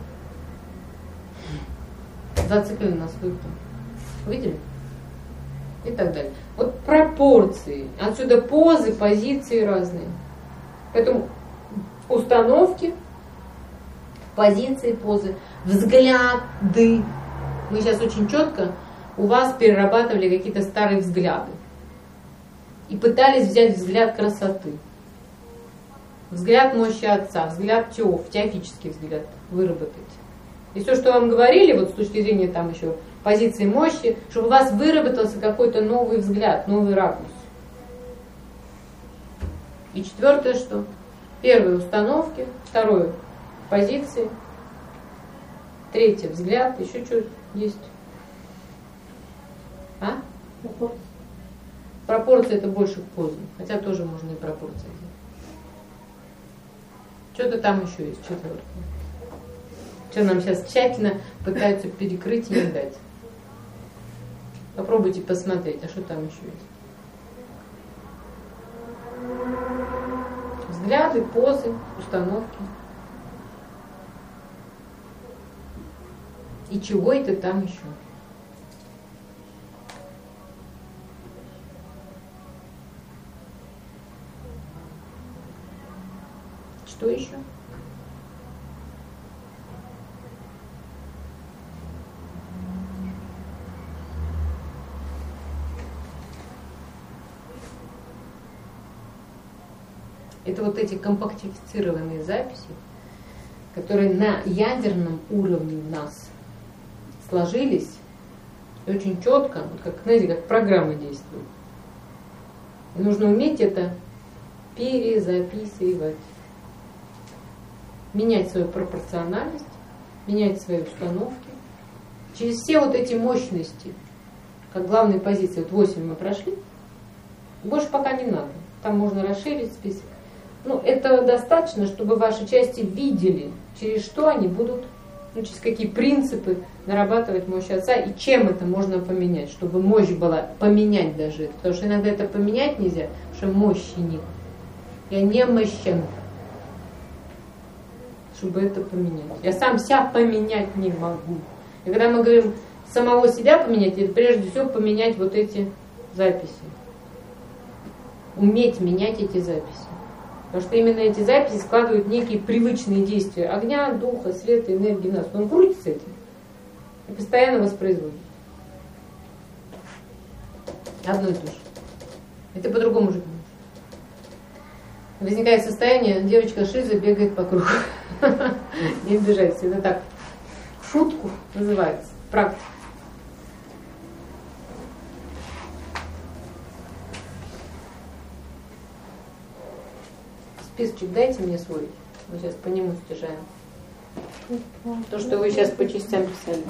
это? Зациклен на свой план. Видели? И так далее. Вот пропорции. Отсюда позы, позиции разные. Поэтому установки, позиции, позы, взгляды. Мы сейчас очень четко у вас перерабатывали какие-то старые взгляды. И пытались взять взгляд красоты. Взгляд мощи Отца, взгляд теоф, теофический взгляд выработать. И все, что вам говорили, вот с точки зрения там еще позиции мощи, чтобы у вас выработался какой-то новый взгляд, новый ракурс. И четвертое что? Первое установки, второе позиции, третье взгляд, еще что есть? А? Пропорции. Пропорции это больше к позам, хотя тоже можно и пропорции взять. Что-то там еще есть, четвертое. Что нам сейчас тщательно пытаются перекрыть и не дать. Попробуйте посмотреть, а что там еще есть. Взгляды, позы, установки. И чего это там еще? Что еще? Это вот эти компактифицированные записи, которые на ядерном уровне в нас сложились И очень четко, вот как, знаете, как программа действует. И нужно уметь это перезаписывать. Менять свою пропорциональность, менять свои установки. Через все вот эти мощности, как главные позиции, вот восемь мы прошли, больше пока не надо. Там можно расширить список. Ну, этого достаточно, чтобы ваши части видели, через что они будут, ну, через какие принципы нарабатывать мощь Отца и чем это можно поменять, чтобы мощь была, поменять даже это. Потому что иногда это поменять нельзя, потому что мощи нет. Я не мощен, чтобы это поменять. Я сам себя поменять не могу. И когда мы говорим самого себя поменять, это прежде всего поменять вот эти записи. Уметь менять эти записи. Потому что именно эти записи складывают некие привычные действия огня, духа, света, энергии в нас. Он крутится этим и постоянно воспроизводит. Одно и то же. Это по-другому жить не может. Возникает состояние, девочка Шиза бегает по кругу. Не обижайтесь, это так, в шутку называется, практика. Списочек дайте мне свой, мы сейчас по нему стяжаем. То, что вы сейчас по частям писали.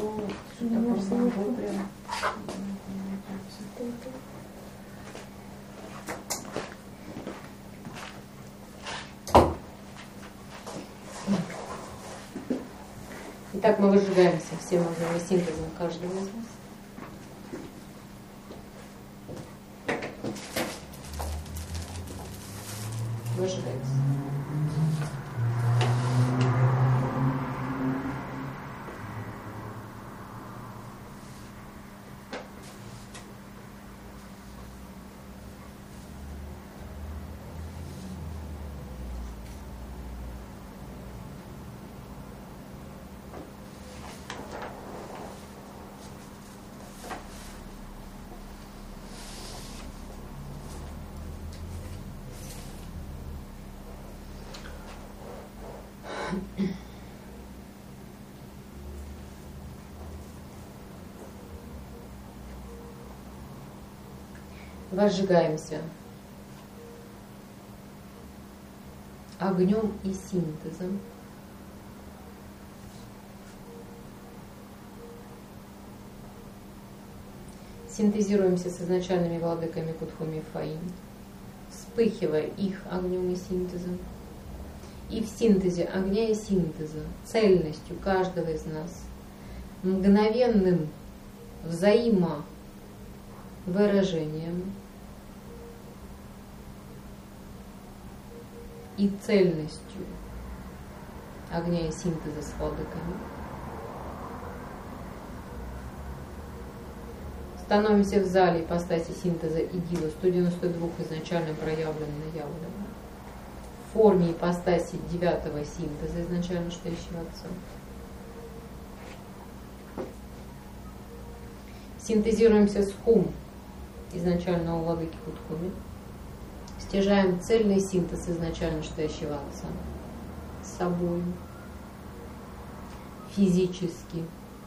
Итак, мы выжигаемся всем огневым синтезом каждого из нас. Выжигается. Возжигаемся огнем и синтезом. Синтезируемся с изначальными владыками Кутхуми и Фаин, вспыхивая их огнем и синтезом. И в синтезе огня и синтеза, цельностью каждого из нас, мгновенным взаимовыражением и цельностью огня и синтеза с владыками становимся в зале ипостаси синтеза Идила сто девяносто два изначально проявленной явленной в форме ипостаси девятого синтеза изначально стоящего Отца. Синтезируемся с Хум изначального владыки Кутхуми, стяжаем цельный синтез изначально стоящего Отца с собой физически.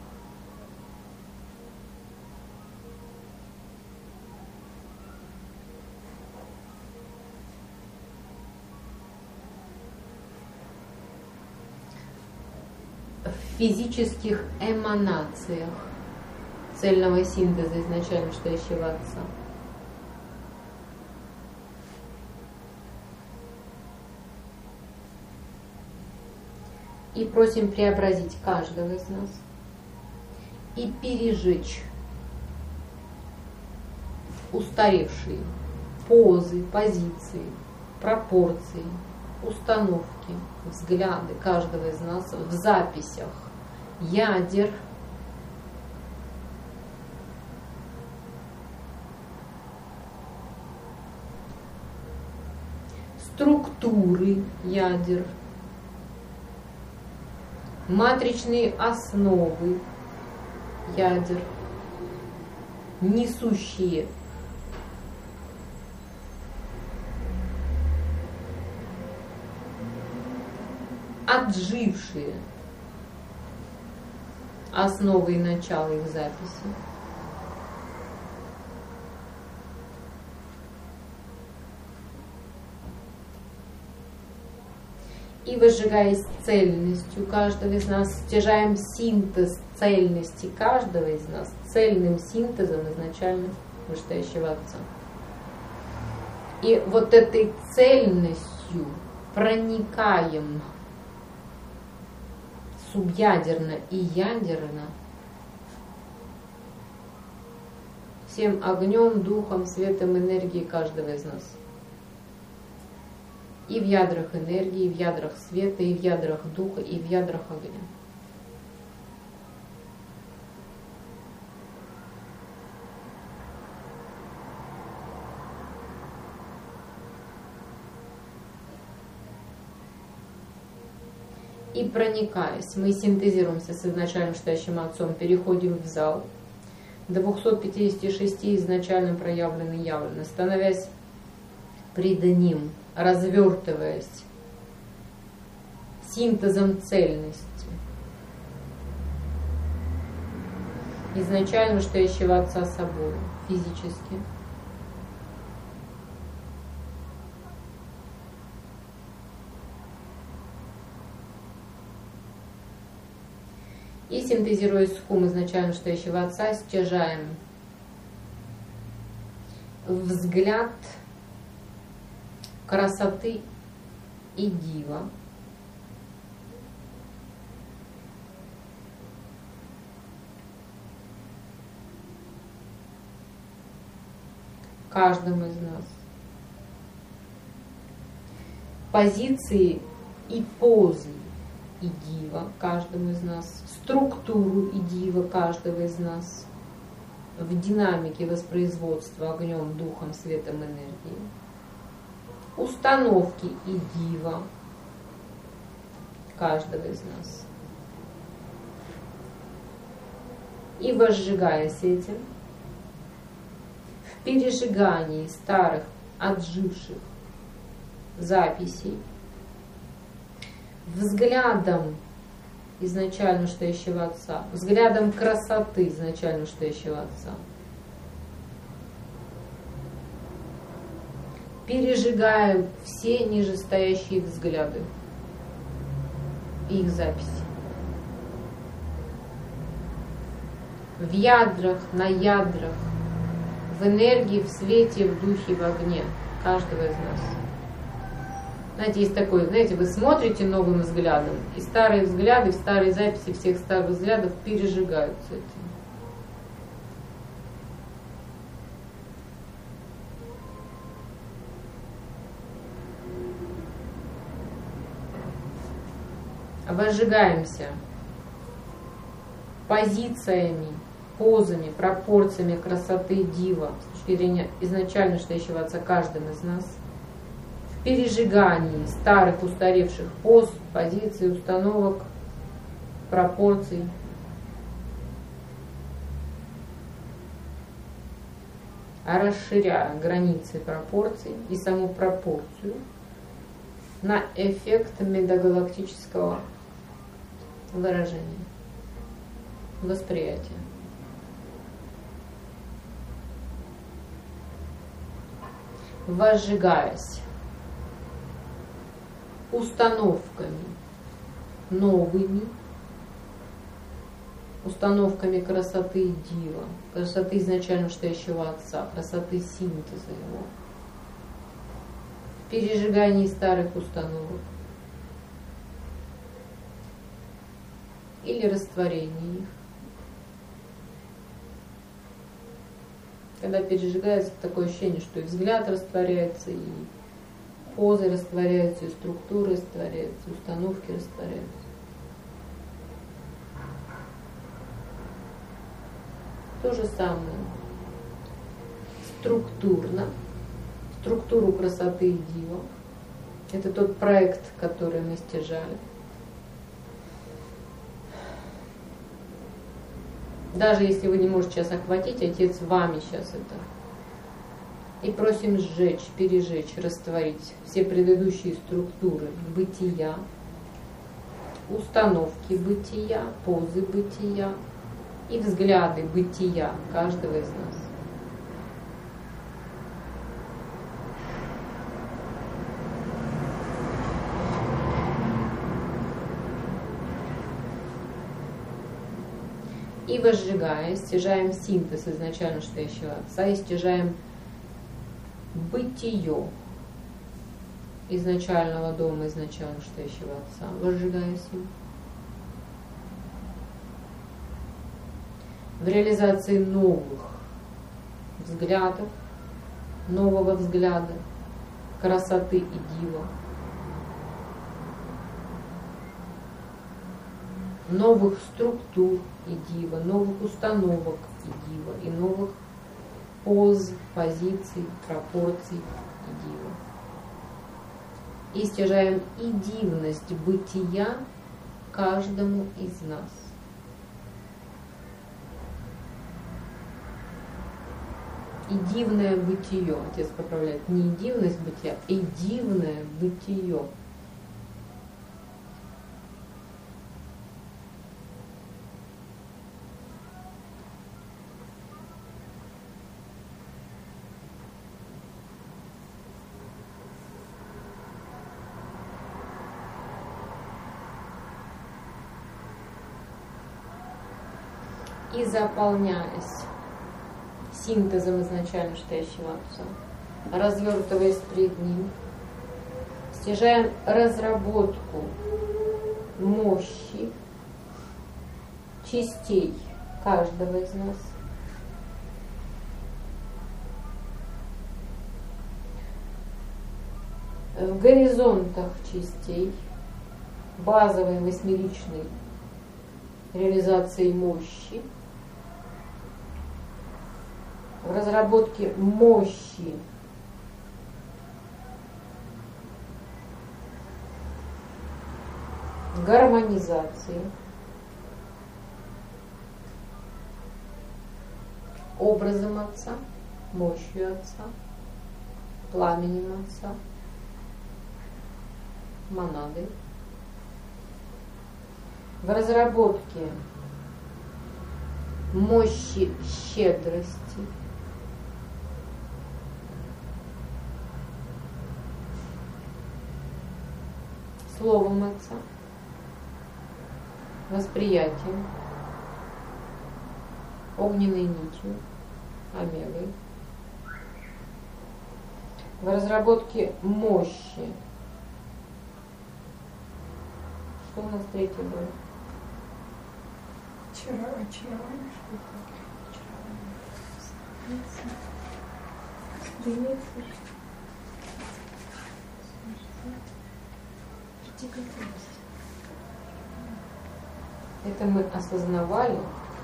В физических эманациях цельного синтеза изначально стоящего Отца. И просим преобразить каждого из нас и пережечь устаревшие позы, позиции, пропорции, установки, взгляды каждого из нас в записях ядер структуры ядер, матричные основы ядер, несущие отжившие основы и начала их записи, И возжигаясь цельностью каждого из нас, стяжаем синтез цельности каждого из нас, цельным синтезом изначально вышестоящего Отца. И вот этой цельностью проникаем субъядерно и ядерно всем огнем, духом, светом, энергией каждого из нас. И в ядрах энергии, и в ядрах света, и в ядрах духа, и в ядрах огня. И проникаясь, мы синтезируемся с изначальным стоящим Отцом, переходим в зал, двухсот пятидесяти шести изначально проявлены и явлены, становясь пред ним, развертываясь синтезом цельности изначально стоящего Отца собой, физически. И синтезируясь с хум изначально стоящего Отца, стяжаем взгляд красоты и дива, каждому из нас, позиции и позы и дива каждому из нас, структуру и дива каждого из нас в динамике воспроизводства огнем, духом, светом, энергией, установки и дива каждого из нас. И возжигаясь этим, в пережигании старых, отживших записей, взглядом изначально стоящего Отца, взглядом красоты изначально стоящего Отца, пережигаем все нижестоящие взгляды и их записи. В ядрах, на ядрах, в энергии, в свете, в духе, в огне каждого из нас. Знаете, есть такое, знаете, вы смотрите новым взглядом, и старые взгляды, старые записи всех старых взглядов пережигаются этим. Возжигаемся позициями, позами, пропорциями красоты дива с точки зрения изначально стоящего Отца каждым из нас, в пережигании старых устаревших поз, позиций, установок, пропорций, а расширяя границы пропорций и саму пропорцию на эффект медогалактического выражения, восприятия. Возжигаясь установками новыми, установками красоты и дива, красоты изначально стоящего Отца, красоты синтеза его, в пережигании старых установок или растворении их. Когда пережигается, такое ощущение, что и взгляд растворяется, и позы растворяются, и структуры растворяются, и установки растворяются. То же самое структурно, структуру красоты и дива. Это тот проект, который мы стяжали. Даже если вы не можете сейчас охватить, Отец вами сейчас это. И просим сжечь, пережечь, растворить все предыдущие структуры бытия, установки бытия, позы бытия и взгляды бытия каждого из нас. И возжигая, стяжаем синтез изначально стоящего Отца и стяжаем бытие изначального дома, изначально стоящего Отца, возжигая сим. В реализации новых взглядов, нового взгляда, красоты и дива, новых структур и дива, новых установок и дива, и новых поз, позиций, пропорций и дива. И стяжаем и дивность бытия каждому из нас. И дивное бытие, отец поправляет, не дивность бытия, и дивное бытие. И заполняясь синтезом изначально стоящего Отца, развертываясь пред Ним, стяжаем разработку мощи частей каждого из нас, в горизонтах частей базовой восьмеричной реализации мощи, в разработке мощи гармонизации, образом Отца, мощью Отца, пламенем Отца, монадой, в разработке мощи щедрости, словом Отца, восприятием, огненной нитью, омегой, в разработке мощи. Что у нас третье было? Вчера очарование что-то. Это мы осознавали.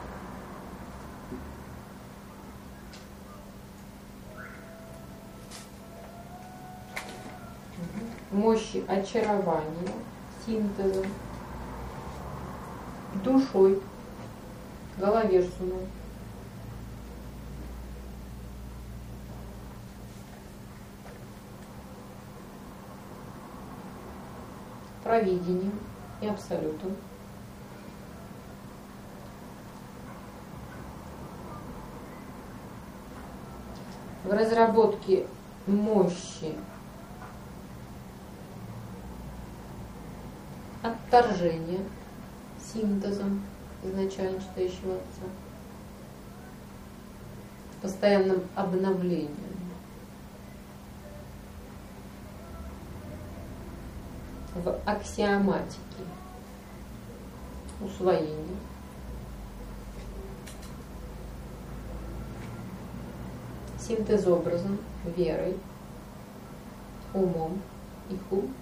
Мощи очарования, синтеза, душой, головешиной, провидением и абсолютом, в разработке мощи отторжения синтезом изначально стоящего Отца, постоянным обновлением, в аксиоматике усвоения, синтез образом, верой, умом и хум,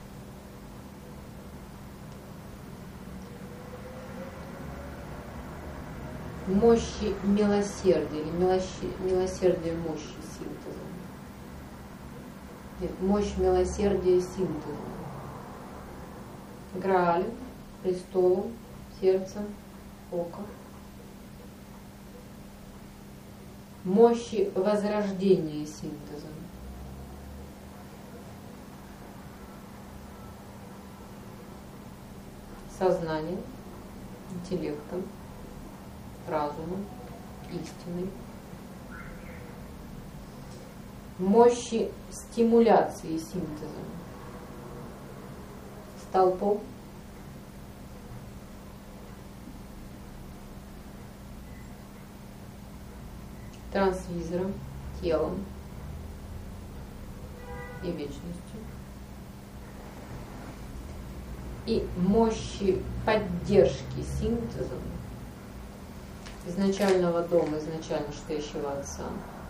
мощи милосердия или милосердия мощи синтеза. Нет, мощь милосердия синтеза. Граалем, престолом, сердцем, ока. Мощи возрождения синтеза. Сознанием, интеллектом, разумом, истиной. Мощи стимуляции синтеза. Столпом, трансвизором, телом и вечностью. И мощи поддержки синтезом изначального дома, изначально стоящего Отца,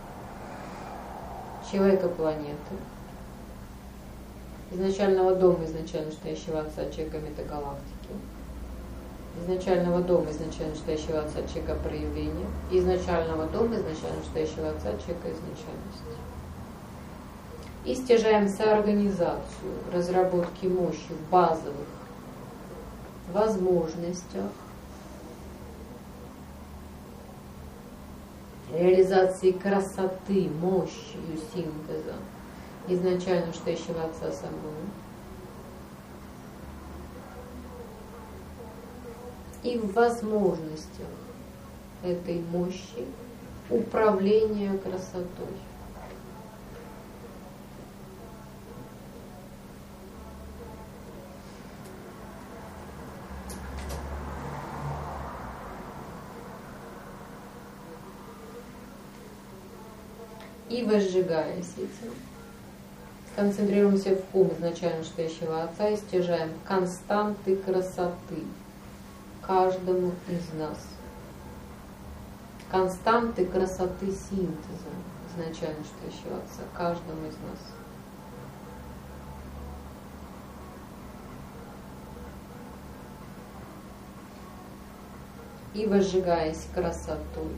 человека планеты, изначального дома, изначально стоящего Отца, человека метагалактики, изначального дома, изначально стоящего Отца, человека проявления, и изначального дома, изначально стоящего Отца, человека изначальности. И стяжаем соорганизацию разработки мощи в базовых возможностях, реализации красоты, мощи и синтеза изначально стоящего Отца собой. И в возможностях этой мощи управления красотой. И возжигаясь этим, концентрируемся в ум изначально стоящего Отца и стяжаем константы красоты каждому из нас. Константы красоты синтеза изначально стоящего Отца каждому из нас. И возжигаясь красотой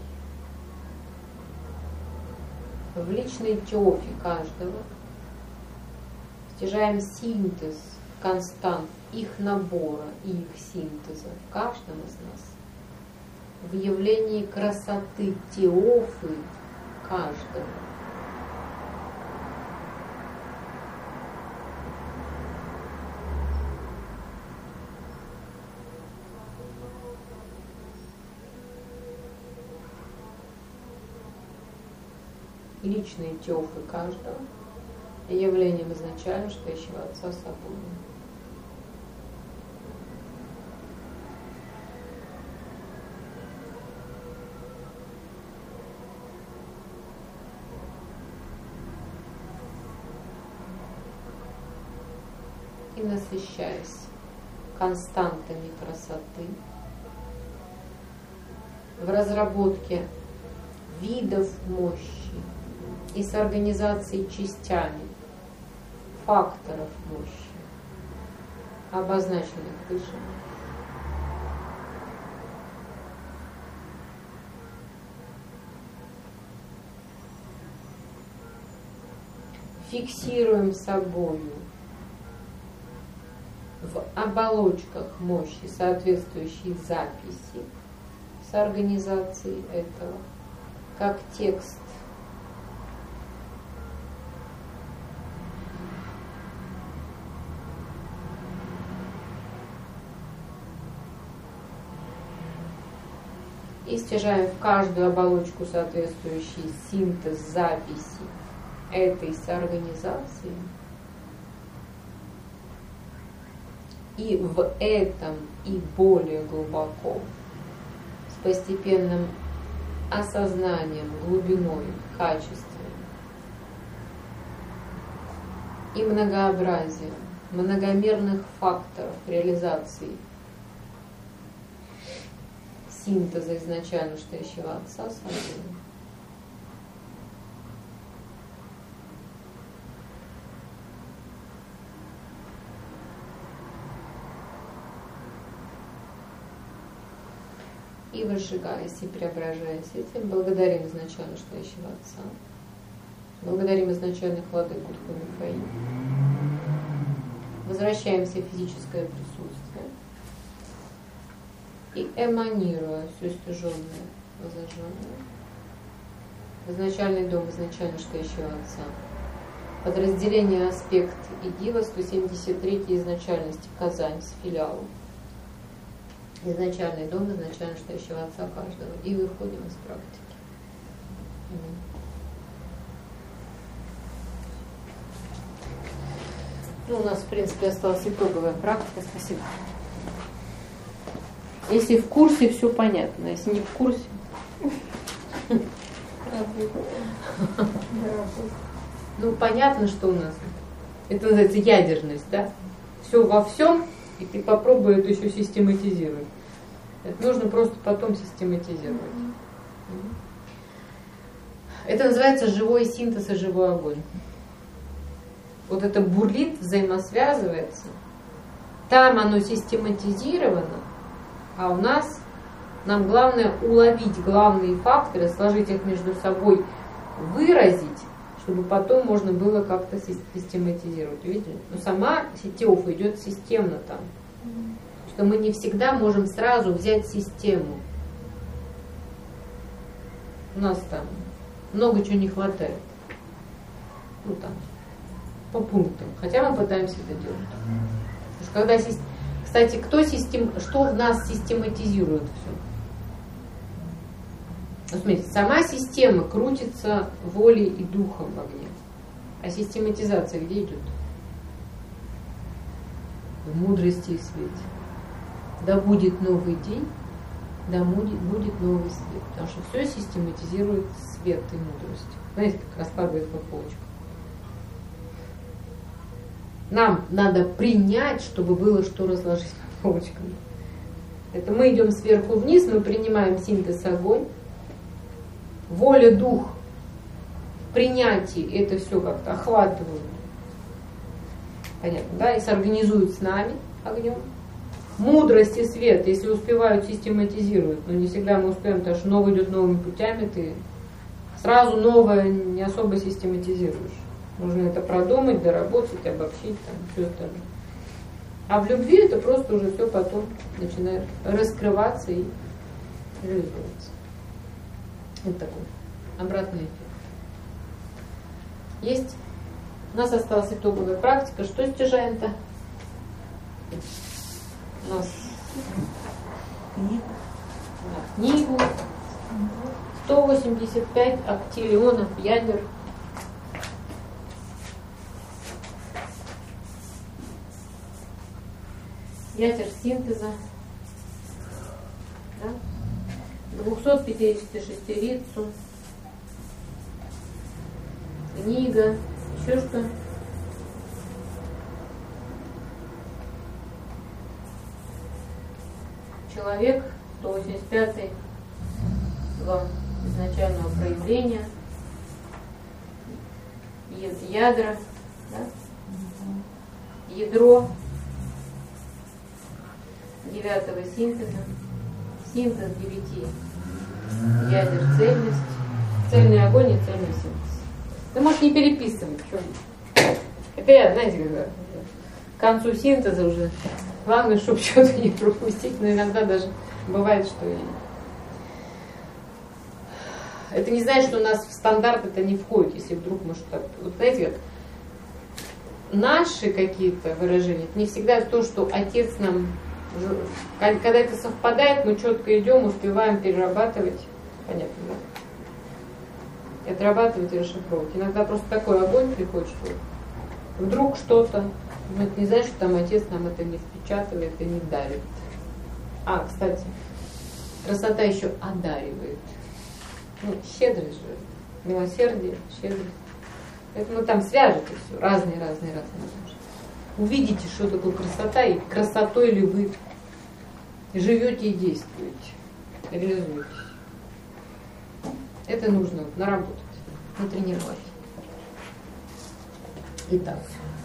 в личной теофе каждого, стяжаем синтез констант их набора и их синтеза в каждом из нас, в явлении красоты теофы каждого. Личные теофы каждого и явлением изначально стоящего Отца собой. И насыщаясь константами красоты в разработке видов мощи и с организацией частями факторов мощи, обозначенных выше. Фиксируем собою в оболочках мощи соответствующие записи с организацией этого, как текст. И стяжаем в каждую оболочку соответствующий синтез записи этой соорганизации. И в этом и более глубоко, с постепенным осознанием, глубиной, качеством и многообразием многомерных факторов реализации синтеза изначально стоящего Отца собой. И возжигаясь и преображаясь этим, благодарим изначально стоящего Отца, благодарим изначальных владык Гуру Михаила, возвращаемся в физическое присутствие и, эманируя все стяженное, возожженное, в изначальный дом изначально стоящего Отца, подразделение аспект и дива сто семьдесят третьей изначальности Казань с филиалом, изначальный дом изначально стоящего Отца каждого, и выходим из практики. Ну, у нас, в принципе, осталась итоговая практика. Спасибо. Если в курсе, все понятно. Если не в курсе, Ну, понятно, что у нас. Это называется ядерность, да? Все во всем, и ты попробуй это еще систематизировать. Это нужно просто потом систематизировать. Это называется живой синтез и живой огонь. Вот это бурлит, взаимосвязывается. Там оно систематизировано, а у нас нам главное уловить главные факторы, сложить их между собой, выразить, чтобы потом можно было как-то систематизировать. Видите? Но сама сетеуфа идет системно там. Что мы не всегда можем сразу взять систему. У нас там много чего не хватает. Ну там, по пунктам. Хотя мы пытаемся это делать. Потому что когда, кстати, кто систем, что в нас систематизирует все? Вот смотрите, сама система крутится волей и духом в огне. А систематизация где идет? В мудрости и свете. Да будет новый день, да будет, будет новый свет. Потому что все систематизирует свет и мудрость. Знаете, как раскладывает по полочкам. Нам надо принять, чтобы было что разложить по полочкам. Это мы идем сверху вниз, мы принимаем синтез огонь. Воля, дух, принятие, это все как-то охватывают. Понятно, да? И сорганизуют с нами огнем. Мудрость и свет, если успевают, систематизируют. Но не всегда мы успеем, потому что новое идет новыми путями, ты сразу новое не особо систематизируешь. Нужно это продумать, доработать, обобщить, там, все это. А в любви это просто уже все потом начинает раскрываться и реализовываться. Вот такой обратный эффект. Есть. У нас осталась итоговая практика. Что стяжаем-то? У нас книга. Да, книгу. сто восемьдесят пять актиллионов ядер. Ядер синтеза. Да? двухсот пятидесятишестирицу, книга, еще что? Человек, сто восемьдесят пятый, два изначального проявления, ядра, да? Ядро девятого синтеза, синтез девяти ядер, цельность, цельный огонь и цельный синтез. Ты можешь не переписывать, что? Это я, знаете, когда к концу синтеза уже главное, чтобы что-то не пропустить, но иногда даже бывает, что и... Это не значит, что у нас в стандарт это не входит, если вдруг мы что-то... Вот знаете, как наши какие-то выражения, это не всегда то, что отец нам... Когда это совпадает, мы четко идем, успеваем перерабатывать, понятно, да? И отрабатывать и расшифровывать. Иногда просто такой огонь приходит, что вдруг что-то, но это не значит, что там отец нам это не впечатывает и не дарит. А, кстати, красота еще одаривает. Ну, щедрость же, милосердие, щедрость. Поэтому там свяжете все, разные, разные, разные. Увидите, что такое красота, и красотой ли вы живете и действуете, реализуетесь. Это нужно наработать, натренировать. Итак,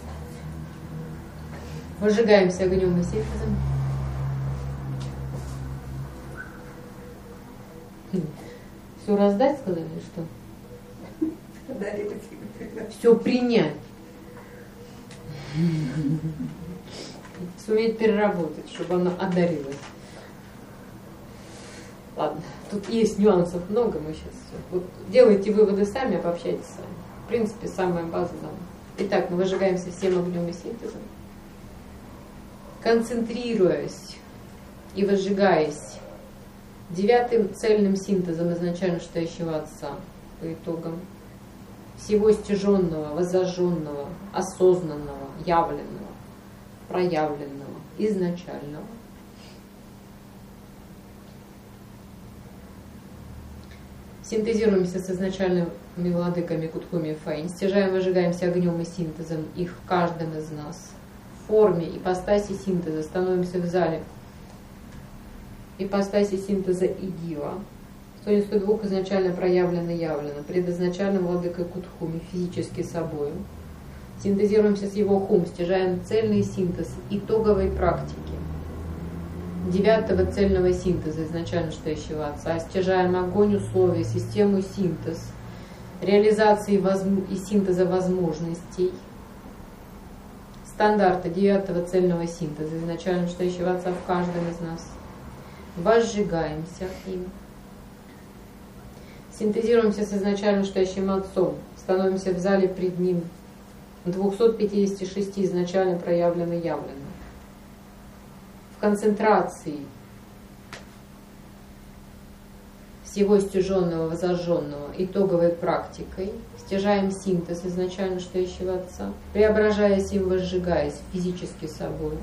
выжигаемся огнем и синтезом. Все раздать, сказали, что? Все принять. Суметь переработать, чтобы оно одарилось. Ладно, тут есть нюансов много, мы сейчас все. Вот делайте выводы сами, обобщайте сами. В принципе, самая база дана. Итак, мы выжигаемся всем огнем и синтезом. Концентрируясь и выжигаясь девятым цельным синтезом изначально стоящего Отца по итогам всего стяженного, воззаженного, осознанного, явленного, проявленного, изначального. Синтезируемся с изначальными владыками Кутхуми и Фаинь, стяжаем, выжигаемся огнем и синтезом их в каждом из нас. В форме ипостаси синтеза становимся в зале ипостаси синтеза и дива. сто девяносто два изначально проявлено и явлено, предизначальным владыкой Кутхуми, физически собою. Синтезируемся с его хум, стяжаем цельный синтез итоговой практики девятого цельного синтеза изначально стоящего Отца, стяжаем огонь условий, систему синтез, реализации возм... и синтеза возможностей, стандарта девятого цельного синтеза изначально стоящего Отца в каждом из нас. Возжигаемся им. Синтезируемся с изначально стоящим Отцом, становимся в зале пред Ним, двухсот пятидесяти шести изначально проявлено и явлено. В концентрации всего стяженного, возожженного итоговой практикой стяжаем синтез изначально стоящего Отца, преображаясь им, возжигаясь физически собой.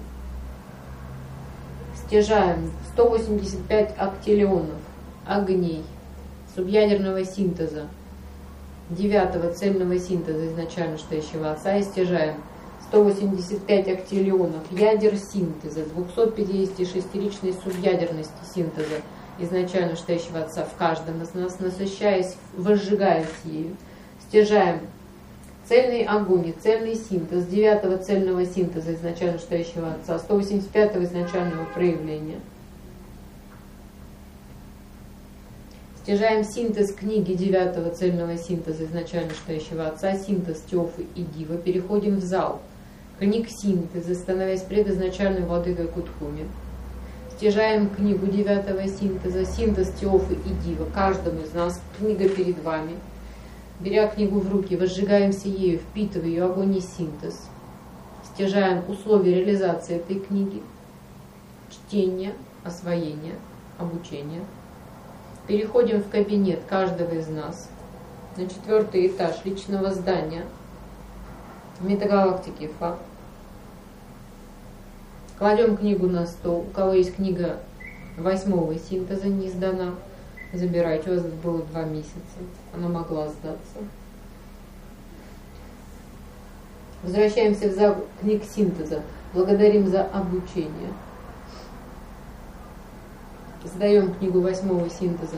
Стяжаем сто восемьдесят пять актиллионов огней субъядерного синтеза, девятого цельного синтеза изначально стоящего Отца, и стяжаем сто восемьдесят пять актиллионов ядер синтеза, двухсот пятидесяти шестиричной субъядерности синтеза изначально стоящего Отца в каждом из нас, насыщаясь, возжигаясь ею, стяжаем цельный огонь и цельный синтез девятого цельного синтеза изначально стоящего Отца, сто восемьдесят пятого изначального проявления. Стяжаем синтез книги девятого цельного синтеза изначально стоящего Отца, синтез Теофы и Дива. Переходим в зал книг синтеза, становясь предизначальной владыкой Кутхуми. Стяжаем книгу девятого синтеза, синтез Теофы и Дива. Каждому из нас книга перед вами. Беря книгу в руки, возжигаемся ею, впитывая ее огонь и синтез. Стяжаем условия реализации этой книги, чтения, освоения, обучения. Переходим в кабинет каждого из нас на четвертый этаж личного здания в метагалактике Фа. Кладем книгу на стол. У кого есть книга восьмого синтеза не сдана, забирайте. У вас было два месяца. Она могла сдаться. Возвращаемся в зал книг синтеза. Благодарим за обучение. Сдаем книгу восьмого синтеза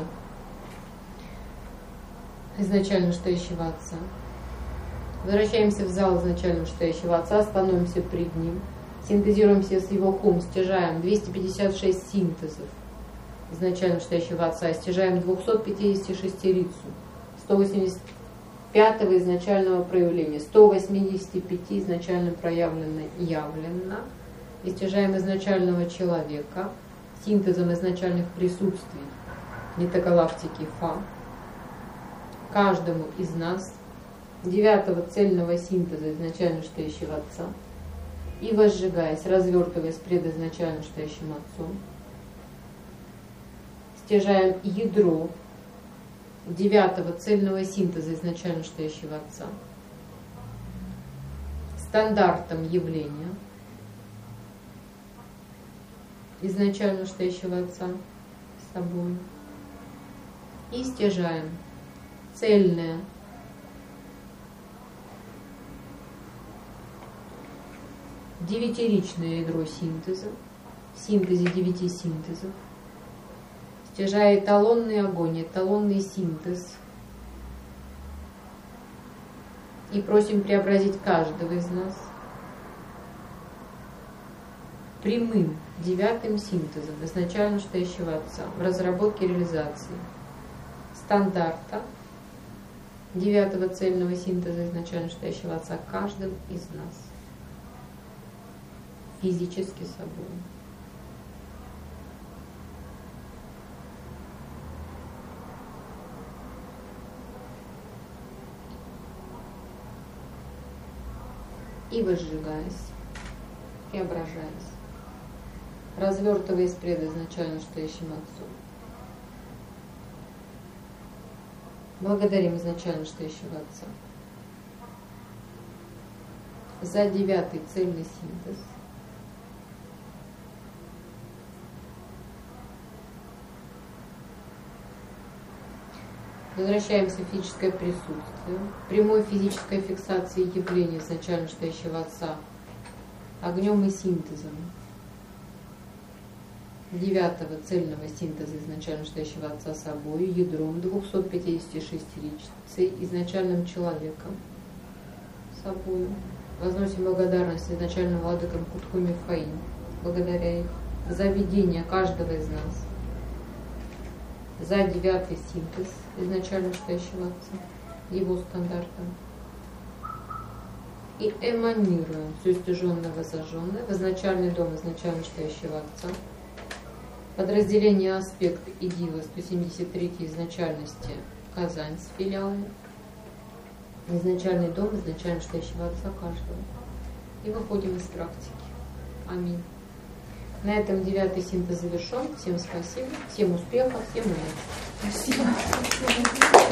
изначально стоящего Отца. Возвращаемся в зал изначально стоящего Отца, становимся пред Ним. Синтезируемся с Его хум, стяжаем двести пятьдесят шесть синтезов изначально стоящего Отца, стяжаем двухсот пятидесяти шестерицу, сто восемьдесят пятого изначального проявления, сто восьмидесяти пяти изначально проявлено и явлено, и стяжаем изначального человека синтезом изначальных присутствий метагалактики Фа, каждому из нас девятого цельного синтеза изначально стоящего Отца, и возжигаясь, развертываясь пред изначально стоящим Отцом, стяжаем ядро девятого цельного синтеза изначально стоящего Отца, стандартом явления изначально стоящего Отца с собой, и стяжаем цельное девятиричное ядро синтеза, в синтезе девяти синтезов, стяжая эталонный огонь, эталонный синтез, и просим преобразить каждого из нас прямым девятым синтезом изначально стоящего Отца в разработке реализации стандарта девятого цельного синтеза изначально стоящего Отца каждым из нас физически собой. И возжигаясь, преображаясь, развертываясь пред изначально стоящим Отцом. Благодарим изначально стоящего Отца за девятый цельный синтез, Возвращаемся в физическое присутствие. Прямой физической фиксации явления изначально стоящего Отца огнем и синтезом. Девятого цельного синтеза изначально стоящего Отца собой, ядром двухсот пятидесяти шести личностей, изначальным человеком собой. Возносим благодарность изначальным владыкам Кутку Мифаим, благодаря их за ведение каждого из нас, за девятый синтез изначально стоящего Отца, его стандартом. И эманируем все стяженное, возожженное в изначальный дом изначально стоящего Отца, подразделение аспект и дива сто семьдесят третьей изначальности Казань с филиалами, изначальный дом изначально стоящего Отца каждого. И выходим из практики. Аминь. На этом девятый синтез завершен. Всем спасибо, всем успехов, всем удачи. Спасибо.